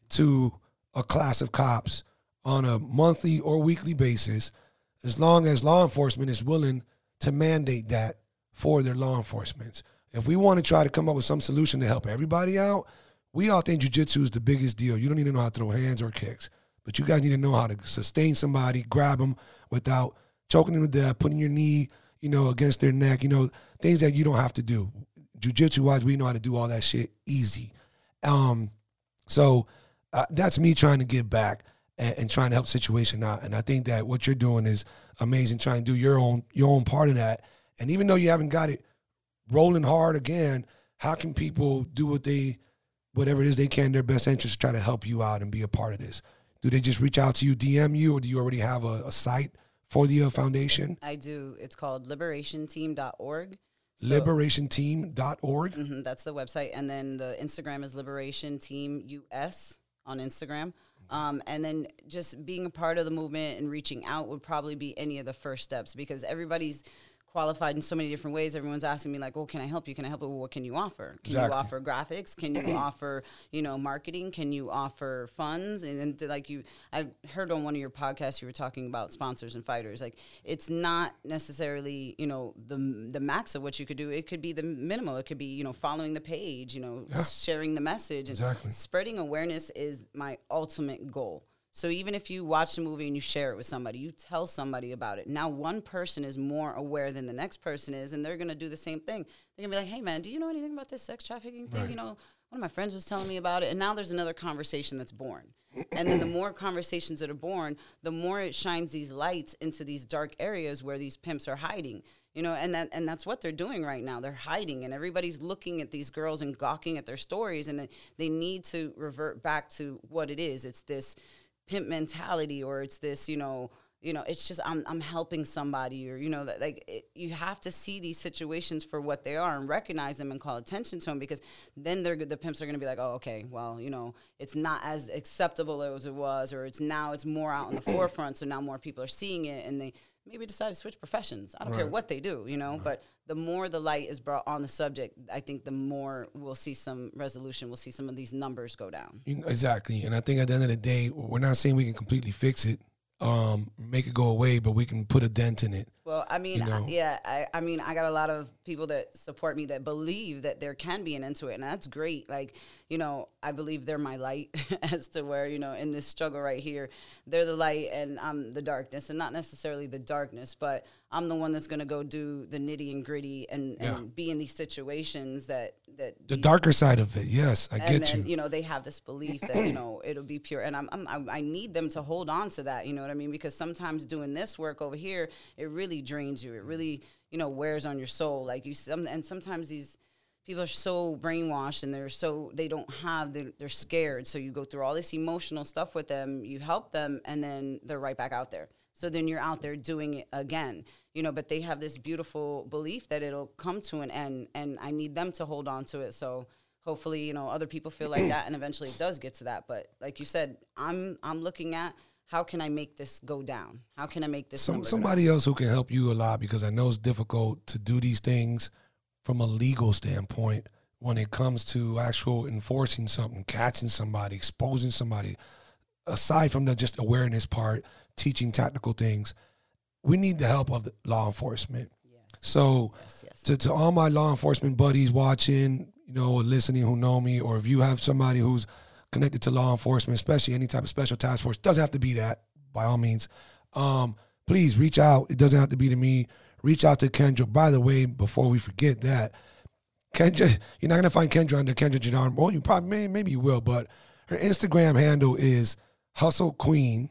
Speaker 1: to a class of cops on a monthly or weekly basis, as long as law enforcement is willing to mandate that for their law enforcement. If we want to try to come up with some solution to help everybody out, we all think jiu-jitsu is the biggest deal. You don't need to know how to throw hands or kicks, but you guys need to know how to sustain somebody, grab them without choking them to death, putting your knee, you know, against their neck, you know, things that you don't have to do. Jiu-jitsu-wise, we know how to do all that shit easy. Um, so uh, that's me trying to give back and, and trying to help the situation out. And I think that what you're doing is amazing, trying to do your own your own part of that. And even though you haven't got it rolling hard again, how can people do what they, whatever it is they can in their best interest to try to help you out and be a part of this? Do they just reach out to you, D M you, or do you already have a, a site for the uh, foundation?
Speaker 2: I do. It's called liberation team dot org. So,
Speaker 1: liberation team dot org.
Speaker 2: Mm-hmm, that's the website. And then the Instagram is Liberation Team U S on Instagram. Um, and then just being a part of the movement and reaching out would probably be any of the first steps, because everybody's qualified in so many different ways. Everyone's asking me like, well, can I help you? Can I help you? Well, what can you offer? Can
Speaker 1: Exactly.
Speaker 2: you offer graphics? Can you offer, you know, marketing? Can you offer funds? And then to, like you, I heard on one of your podcasts, you were talking about sponsors and fighters. Like, it's not necessarily, you know, the the max of what you could do. It could be the minimal. It could be, you know, following the page, you know,
Speaker 1: yeah.
Speaker 2: sharing the message.
Speaker 1: Exactly.
Speaker 2: And spreading awareness is my ultimate goal. So even if you watch the movie and you share it with somebody, you tell somebody about it. Now one person is more aware than the next person is, and they're going to do the same thing. They're going to be like, hey, man, do you know anything about this sex trafficking thing?
Speaker 1: Right.
Speaker 2: You know, one of my friends was telling me about it, and now there's another conversation that's born. And then the more conversations that are born, the more it shines these lights into these dark areas where these pimps are hiding. You know, and that and that's what they're doing right now. They're hiding, and everybody's looking at these girls and gawking at their stories, and they need to revert back to what it is. It's this pimp mentality, or it's this, you know, you know, it's just I'm I'm helping somebody, or, you know, that like it, you have to see these situations for what they are and recognize them and call attention to them, because then they're the pimps are going to be like, oh, okay, well, you know, it's not as acceptable as it was, or it's now it's more out in the forefront, so now more people are seeing it, and they maybe decide to switch professions. I don't
Speaker 1: right.
Speaker 2: care what they do, you know, right. but the more the light is brought on the subject, I think the more we'll see some resolution. We'll see some of these numbers go down.
Speaker 1: You know, exactly. And I think at the end of the day, we're not saying we can completely fix it, um, make it go away, but we can put a dent in it.
Speaker 2: Well, I mean,
Speaker 1: you know?
Speaker 2: I, yeah, I, I mean, I got a lot of people that support me that believe that there can be an end to it, and that's great. Like, you know, I believe they're my light as to where, you know, in this struggle right here, they're the light and I'm the darkness, and not necessarily the darkness, but I'm the one that's going to go do the nitty and gritty and, and
Speaker 1: yeah.
Speaker 2: be in these situations that, that
Speaker 1: the
Speaker 2: these,
Speaker 1: darker side of it. Yes, I
Speaker 2: and
Speaker 1: get
Speaker 2: then,
Speaker 1: you.
Speaker 2: you know, they have this belief that, you know, it'll be pure, and I'm, I'm, I need them to hold on to that. You know what I mean? Because sometimes doing this work over here, it really drains you. It really, you know, wears on your soul. Like you, some, and sometimes these people are so brainwashed and they're so, they don't have, they're, they're scared. So you go through all this emotional stuff with them, you help them, and then they're right back out there. So then you're out there doing it again, you know, but they have this beautiful belief that it'll come to an end, and I need them to hold on to it. So hopefully, you know, other people feel like that, and eventually it does get to that. But like you said, I'm I'm looking at, how can I make this go down? How can I make this
Speaker 1: Some, somebody else who can help you a lot, because I know it's difficult to do these things from a legal standpoint when it comes to actual enforcing something, catching somebody, exposing somebody. Aside from the just awareness part, teaching tactical things, we need the help of the law enforcement. Yes. So yes, yes. To, to all my law enforcement buddies watching, you know, or listening who know me, or if you have somebody who's connected to law enforcement, especially any type of special task force, doesn't have to be that, by all means, um, please reach out. It doesn't have to be to me. Reach out to Kendra. By the way, before we forget that, Kendra, you're not going to find Kendra under Kendra Jadon. Well, you probably, may, maybe you will, but her Instagram handle is Hustle Queen.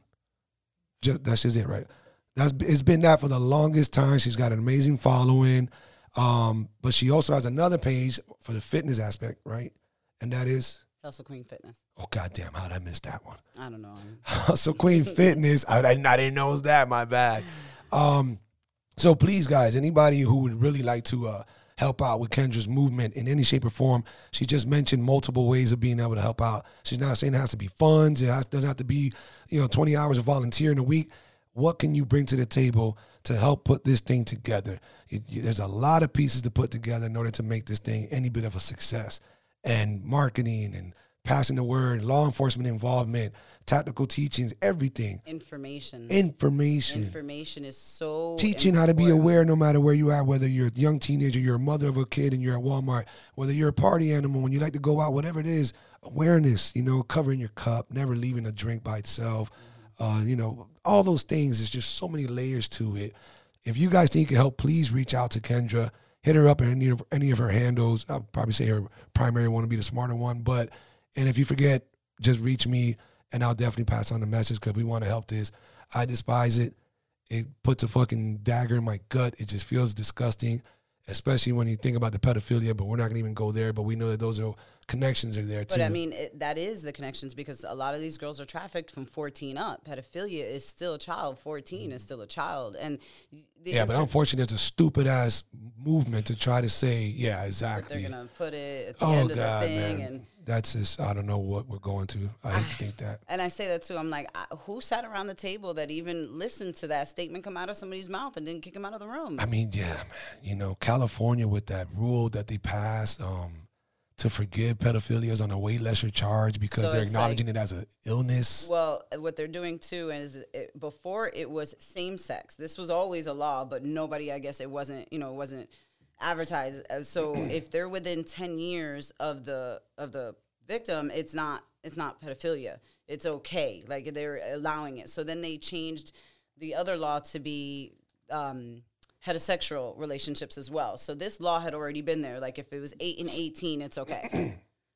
Speaker 1: Just, that's just it, right? That's It's been that for the longest time. She's got an amazing following. Um, but she also has another page for the fitness aspect, right? And that is?
Speaker 2: Hustle Queen Fitness.
Speaker 1: Oh, goddamn, how'd I miss that one?
Speaker 2: I don't know.
Speaker 1: Hustle Queen Fitness. I, I, I didn't know it was that, my bad. Um, so please, guys, anybody who would really like to uh, help out with Kendra's movement in any shape or form, she just mentioned multiple ways of being able to help out. She's not saying it has to be funds. It has, doesn't have to be, you know, twenty hours of volunteering a week. What can you bring to the table to help put this thing together? It, you, there's a lot of pieces to put together in order to make this thing any bit of a success. And marketing and passing the word, law enforcement involvement, tactical teachings, everything.
Speaker 2: Information.
Speaker 1: Information.
Speaker 2: Information is so
Speaker 1: Teaching important. How to be aware no matter where you are, whether you're a young teenager, you're a mother of a kid and you're at Walmart, whether you're a party animal, when you like to go out, whatever it is, awareness, you know, covering your cup, never leaving a drink by itself. Mm-hmm. Uh, you know, all those things, there's just so many layers to it. If you guys think it can help, please reach out to Kendra. Hit her up at any of, any of her handles. I'll probably say her primary one to be the smarter one. But, and if you forget, just reach me and I'll definitely pass on the message because we want to help this. I despise it. It puts a fucking dagger in my gut. It just feels disgusting, especially when you think about the pedophilia, but we're not going to even go there. But we know that those are connections are there too.
Speaker 2: But I mean, it, that is the connections because a lot of these girls are trafficked from fourteen up. Pedophilia is still a child. fourteen mm. is still a child. And
Speaker 1: yeah, but unfortunately, there's a stupid ass movement to try to say, yeah, exactly.
Speaker 2: They're going to put it at the
Speaker 1: oh,
Speaker 2: end
Speaker 1: God,
Speaker 2: of the thing.
Speaker 1: Man.
Speaker 2: And
Speaker 1: that's just, I don't know what we're going to. I hate to think that.
Speaker 2: And I say that too. I'm like, I, who sat around the table that even listened to that statement come out of somebody's mouth and didn't kick him out of the room?
Speaker 1: I mean, yeah, man. You know, California with that rule that they passed, um, to forgive pedophilia on a way lesser charge because so they're acknowledging like, it as an illness.
Speaker 2: Well, what they're doing too is it, before it was same sex. This was always a law, but nobody, I guess, it wasn't. You know, it wasn't advertised. So if they're within ten years of the of the victim, it's not it's not pedophilia. It's okay. Like they're allowing it. So then they changed the other law to be. Um, heterosexual relationships as well. So this law had already been there. Like if it was eight and eighteen, it's okay.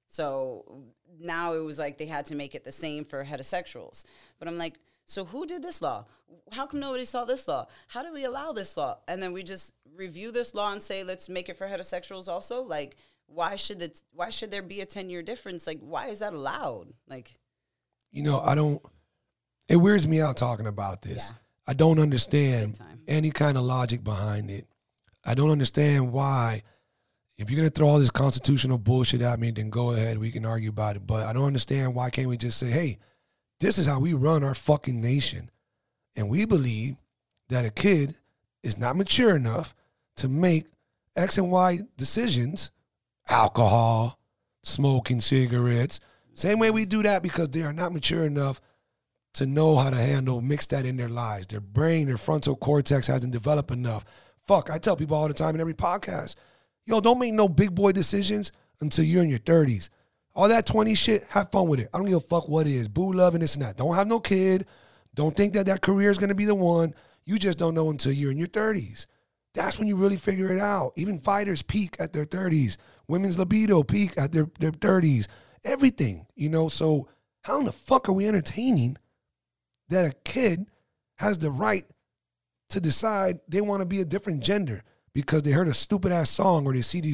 Speaker 2: So now it was like they had to make it the same for heterosexuals. But I'm like, so who did this law? How come nobody saw this law? How do we allow this law? And then we just review this law and say, let's make it for heterosexuals also? Like, why should it, why should there be a ten-year difference? Like, why is that allowed? Like,
Speaker 1: you know, I don't, it weirds me out talking about this. Yeah. I don't understand any kind of logic behind it. I don't understand why, if you're going to throw all this constitutional bullshit at me, then go ahead, we can argue about it. But I don't understand why can't we just say, hey, this is how we run our fucking nation. And we believe that a kid is not mature enough to make X and Y decisions, alcohol, smoking cigarettes. Same way we do that because they are not mature enough to know how to handle, mix that in their lives. Their brain, their frontal cortex hasn't developed enough. Fuck, I tell people all the time in every podcast, yo, don't make no big boy decisions until you're in your thirties. All that twenty shit, have fun with it. I don't give a fuck what it is. Boo, love, and this and that. Don't have no kid. Don't think that that career is going to be the one. You just don't know until you're in your thirties. That's when you really figure it out. Even fighters peak at their thirties. Women's libido peak at their, their thirties. Everything, you know? So how in the fuck are we entertaining that a kid has the right to decide they want to be a different gender because they heard a stupid-ass song or they see these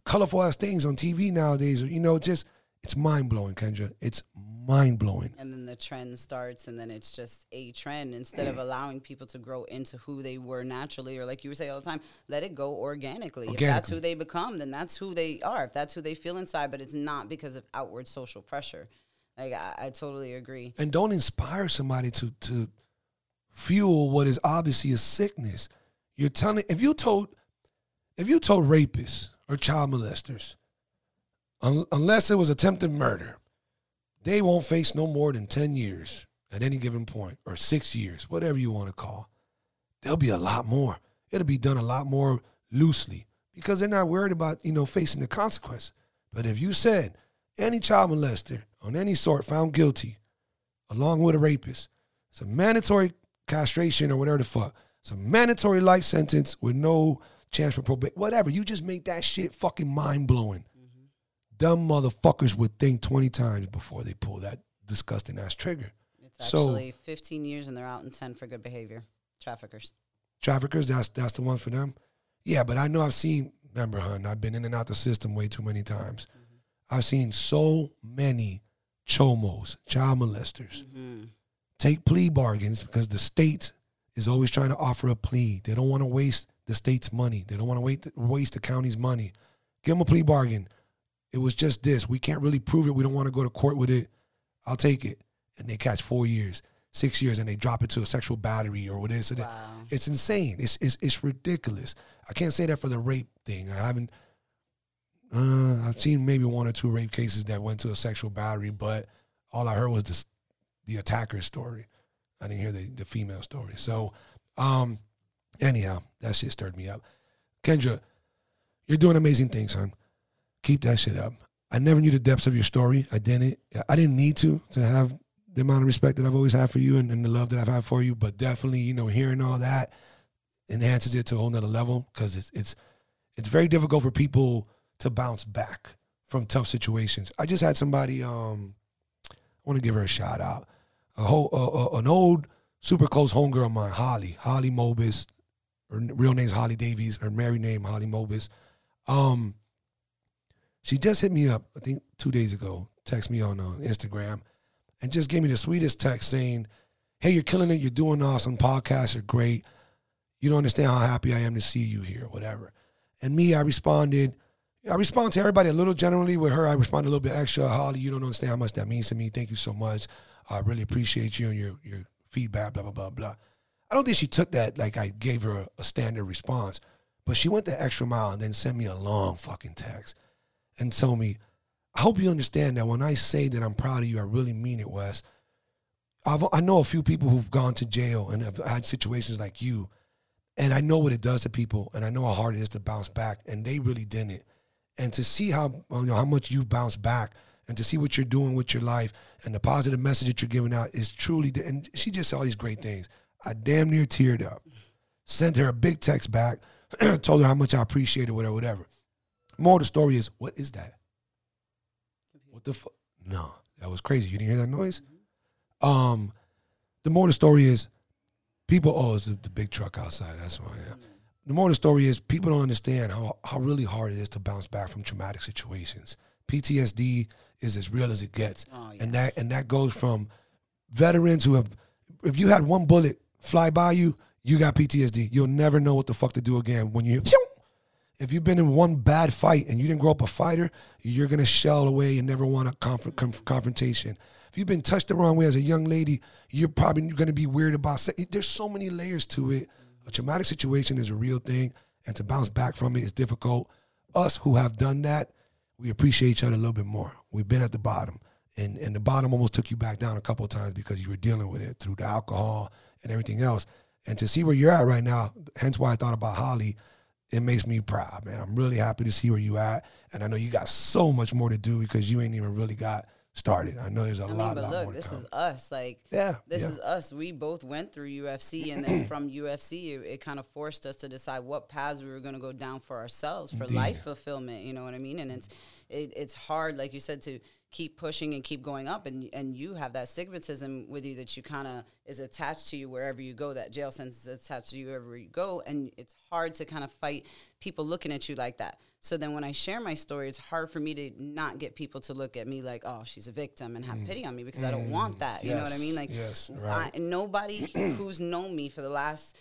Speaker 1: colorful ass things on T V nowadays. You know, just it's mind blowing, Kendra. It's mind blowing.
Speaker 2: And then the trend starts, and then it's just a trend instead of allowing people to grow into who they were naturally, or like you say all the time, let it go organically. organically. If that's who they become, then that's who they are. If that's who they feel inside, but it's not because of outward social pressure. Like I, I totally agree.
Speaker 1: And don't inspire somebody to to fuel what is obviously a sickness. You're telling if you told if you told rapists or child molesters, un, unless it was attempted murder, they won't face no more than ten years at any given point, or six years, whatever you want to call. There'll be a lot more. It'll be done a lot more loosely because they're not worried about, you know, facing the consequence. But if you said any child molester on any sort found guilty, along with a rapist, it's a mandatory castration or whatever the fuck. It's a mandatory life sentence with no chance for probation. Whatever. You just make that shit fucking mind-blowing. Mm-hmm. Dumb motherfuckers would think twenty times before they pull that disgusting ass trigger.
Speaker 2: It's actually so, fifteen years and they're out in ten for good behavior. Traffickers.
Speaker 1: Traffickers, that's that's the ones for them? Yeah, but I know I've seen, remember, hun, I've been in and out the system way too many times. Mm-hmm. I've seen so many chomos, child molesters, mm-hmm. take plea bargains because the state is always trying to offer a plea. They don't want to waste the state's money. They don't want to waste, waste the county's money. Give them a plea bargain. It was just this. We can't really prove it. We don't want to go to court with it. I'll take it. And they catch four years, six years, and they drop it to a sexual battery or what is it. Wow. It's insane. It's, it's it's ridiculous. I can't say that for the rape thing. I haven't, uh, I've seen maybe one or two rape cases that went to a sexual battery, but all I heard was the, the attacker's story. I didn't hear the, the female story. So, um, anyhow, that shit stirred me up. Kendra, you're doing amazing things, son. Keep that shit up. I never knew the depths of your story. I didn't. I didn't need to, to have the amount of respect that I've always had for you and, and the love that I've had for you. But definitely, you know, hearing all that enhances it to a whole nother level because it's, it's, it's very difficult for people to bounce back from tough situations. I just had somebody, um, I want to give her a shout out. A whole, uh, uh, an old, super close homegirl of mine, Holly, Holly Mobis. Her real name's Holly Davies. Her married name, Holly Mobis. Um, she just hit me up, I think two days ago, text me on uh, Instagram, and just gave me the sweetest text saying, hey, you're killing it. You're doing awesome. Podcasts are great. You don't understand how happy I am to see you here, whatever. And me, I responded, I respond to everybody a little generally. With her, I respond a little bit extra. Holly, you don't understand how much that means to me. Thank you so much. I really appreciate you and your, your feedback, blah, blah, blah, blah. I don't think she took that like I gave her a, a standard response, but she went the extra mile and then sent me a long fucking text and told me, I hope you understand that when I say that I'm proud of you, I really mean it, Wes. I've, I know a few people who've gone to jail and have had situations like you, and I know what it does to people, and I know how hard it is to bounce back, and they really didn't. And to see how, you know, how much you bounce back and to see what you're doing with your life and the positive message that you're giving out is truly, and she just said all these great things. I damn near teared up. Sent her a big text back, told her how much I appreciated, whatever, whatever. More of the story is, what is that? What the fuck? No, that was crazy. You didn't hear that noise? Mm-hmm. Um, the more of the story is, people, oh, it's the, the big truck outside. That's why I am. Mm-hmm. The more of the story is, people don't understand how, how really hard it is to bounce back from traumatic situations. P T S D is as real as it gets. Oh, yeah. And that and that goes from veterans who have, if you had one bullet fly by you, you got P T S D. You'll never know what the fuck to do again. When you, if you've been in one bad fight and you didn't grow up a fighter, you're going to shell away and never want a conf- conf- confrontation. If you've been touched the wrong way as a young lady, you're probably going to be weird about sex. There's so many layers to it. A traumatic situation is a real thing, and to bounce back from it is difficult. Us who have done that, we appreciate each other a little bit more. We've been at the bottom, and, and the bottom almost took you back down a couple of times because you were dealing with it through the alcohol and everything else. And to see where you're at right now, hence why I thought about Holly, it makes me proud, man. I'm really happy to see where you at, and I know you got so much more to do because you ain't even really got started. I know there's a I lot, mean, but lot look, more to
Speaker 2: this
Speaker 1: come.
Speaker 2: is us. Like,
Speaker 1: yeah,
Speaker 2: this
Speaker 1: yeah.
Speaker 2: is us. We both went through U F C, and then from U F C, it, it kind of forced us to decide what paths we were going to go down for ourselves, for Indeed. life fulfillment. You know what I mean? And it's it, it's hard, like you said, to keep pushing and keep going up, and and you have that stigmatism with you that you kind of is attached to you wherever you go. That jail sentence is attached to you wherever you go, and it's hard to kind of fight people looking at you like that. So then when I share my story, it's hard for me to not get people to look at me like, oh, she's a victim and have mm. pity on me, because mm. I don't want that. You yes. know what I mean? Like,
Speaker 1: yes, right.
Speaker 2: I, nobody who's known me for the last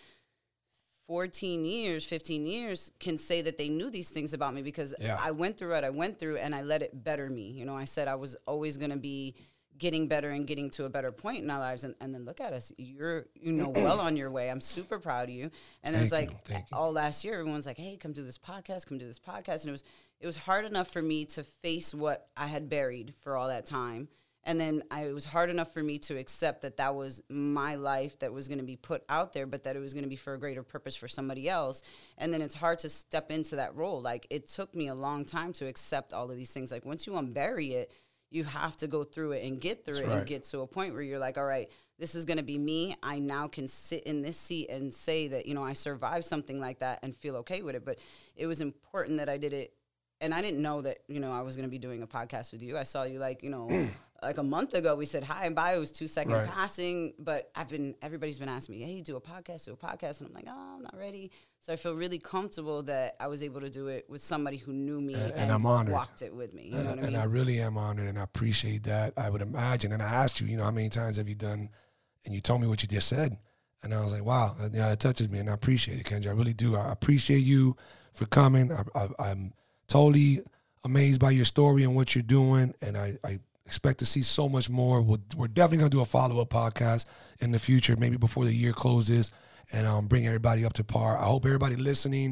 Speaker 2: fourteen years, fifteen years can say that they knew these things about me, because yeah. I went through what I went through and I let it better me. You know, I said I was always going to be getting better and getting to a better point in our lives. And, and then look at us. You're, you know, well on your way. I'm super proud of you. And it was like all last year, everyone's like, hey, come do this podcast, come do this podcast. And it was, it was hard enough for me to face what I had buried for all that time. And then I, it was hard enough for me to accept that that was my life that was going to be put out there, but that it was going to be for a greater purpose for somebody else. And then it's hard to step into that role. Like, it took me a long time to accept all of these things. Like, once you unbury it, you have to go through it and get through That's it right. and get to a point where you're like, all right, this is going to be me. I now can sit in this seat and say that, you know, I survived something like that and feel okay with it. But it was important that I did it. And I didn't know that, you know, I was going to be doing a podcast with you. I saw you like, you know, like a month ago, we said hi and bye. It was two second right. passing. But I've been, everybody's been asking me, hey, do a podcast, do a podcast. And I'm like, oh, I'm not ready. So I feel really comfortable that I was able to do it with somebody who knew me and, and, and I'm honored. Walked it with me. You
Speaker 1: and,
Speaker 2: know what I mean?
Speaker 1: And I really am honored, and I appreciate that. I would imagine. And I asked you, you know, how many times have you done, and you told me what you just said. And I was like, wow, you know, it touches me, and I appreciate it, Kendra. I really do. I appreciate you for coming. I, I, I'm totally amazed by your story and what you're doing, and I, I expect to see so much more. We'll, we're definitely going to do a follow-up podcast in the future, maybe before the year closes, and um, bring everybody up to par. I hope everybody listening,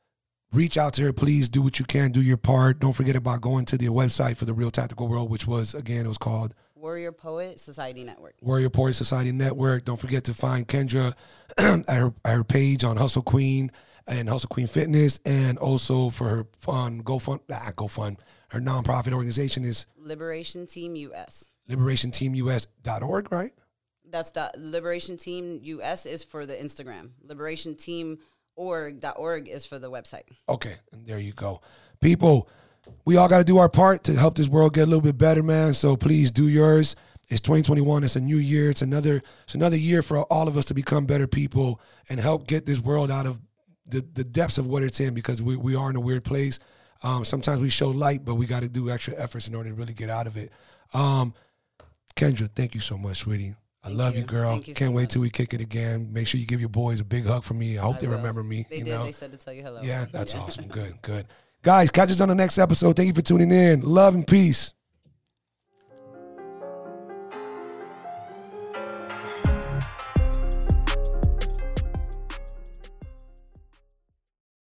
Speaker 1: reach out to her. Please do what you can. Do your part. Don't forget about going to the website for the Real Tactical World, which was, again, it was called
Speaker 2: Warrior Poet Society Network.
Speaker 1: Warrior Poet Society Network. Don't forget to find Kendra at her, at her page on Hustle Queen and Hustle Queen Fitness, and also for her fun GoFund, ah, GoFund. Her nonprofit organization is
Speaker 2: Liberation Team U S.
Speaker 1: Liberation Team U S dot org, right?
Speaker 2: That's the Liberation Team U S is for the Instagram. Liberation Team org dot org is for the website.
Speaker 1: Okay, and there you go. People, we all got to do our part to help this world get a little bit better, man. So please do yours. It's twenty twenty-one. It's a new year. It's another. It's another year for all of us to become better people and help get this world out of the, the depths of what it's in, because we, we are in a weird place. Um, sometimes we show light, but we got to do extra efforts in order to really get out of it. Um, Kendra, thank you so much, sweetie. I thank love you, you girl.
Speaker 2: You
Speaker 1: Can't
Speaker 2: so
Speaker 1: wait
Speaker 2: much.
Speaker 1: till we kick it again. Make sure you give your boys a big hug from me. I hope I they will. remember me.
Speaker 2: They
Speaker 1: you
Speaker 2: did.
Speaker 1: know?
Speaker 2: They said to tell you hello.
Speaker 1: Yeah, that's yeah. awesome. Good, good. Guys, catch us on the next episode. Thank you for tuning in. Love and peace.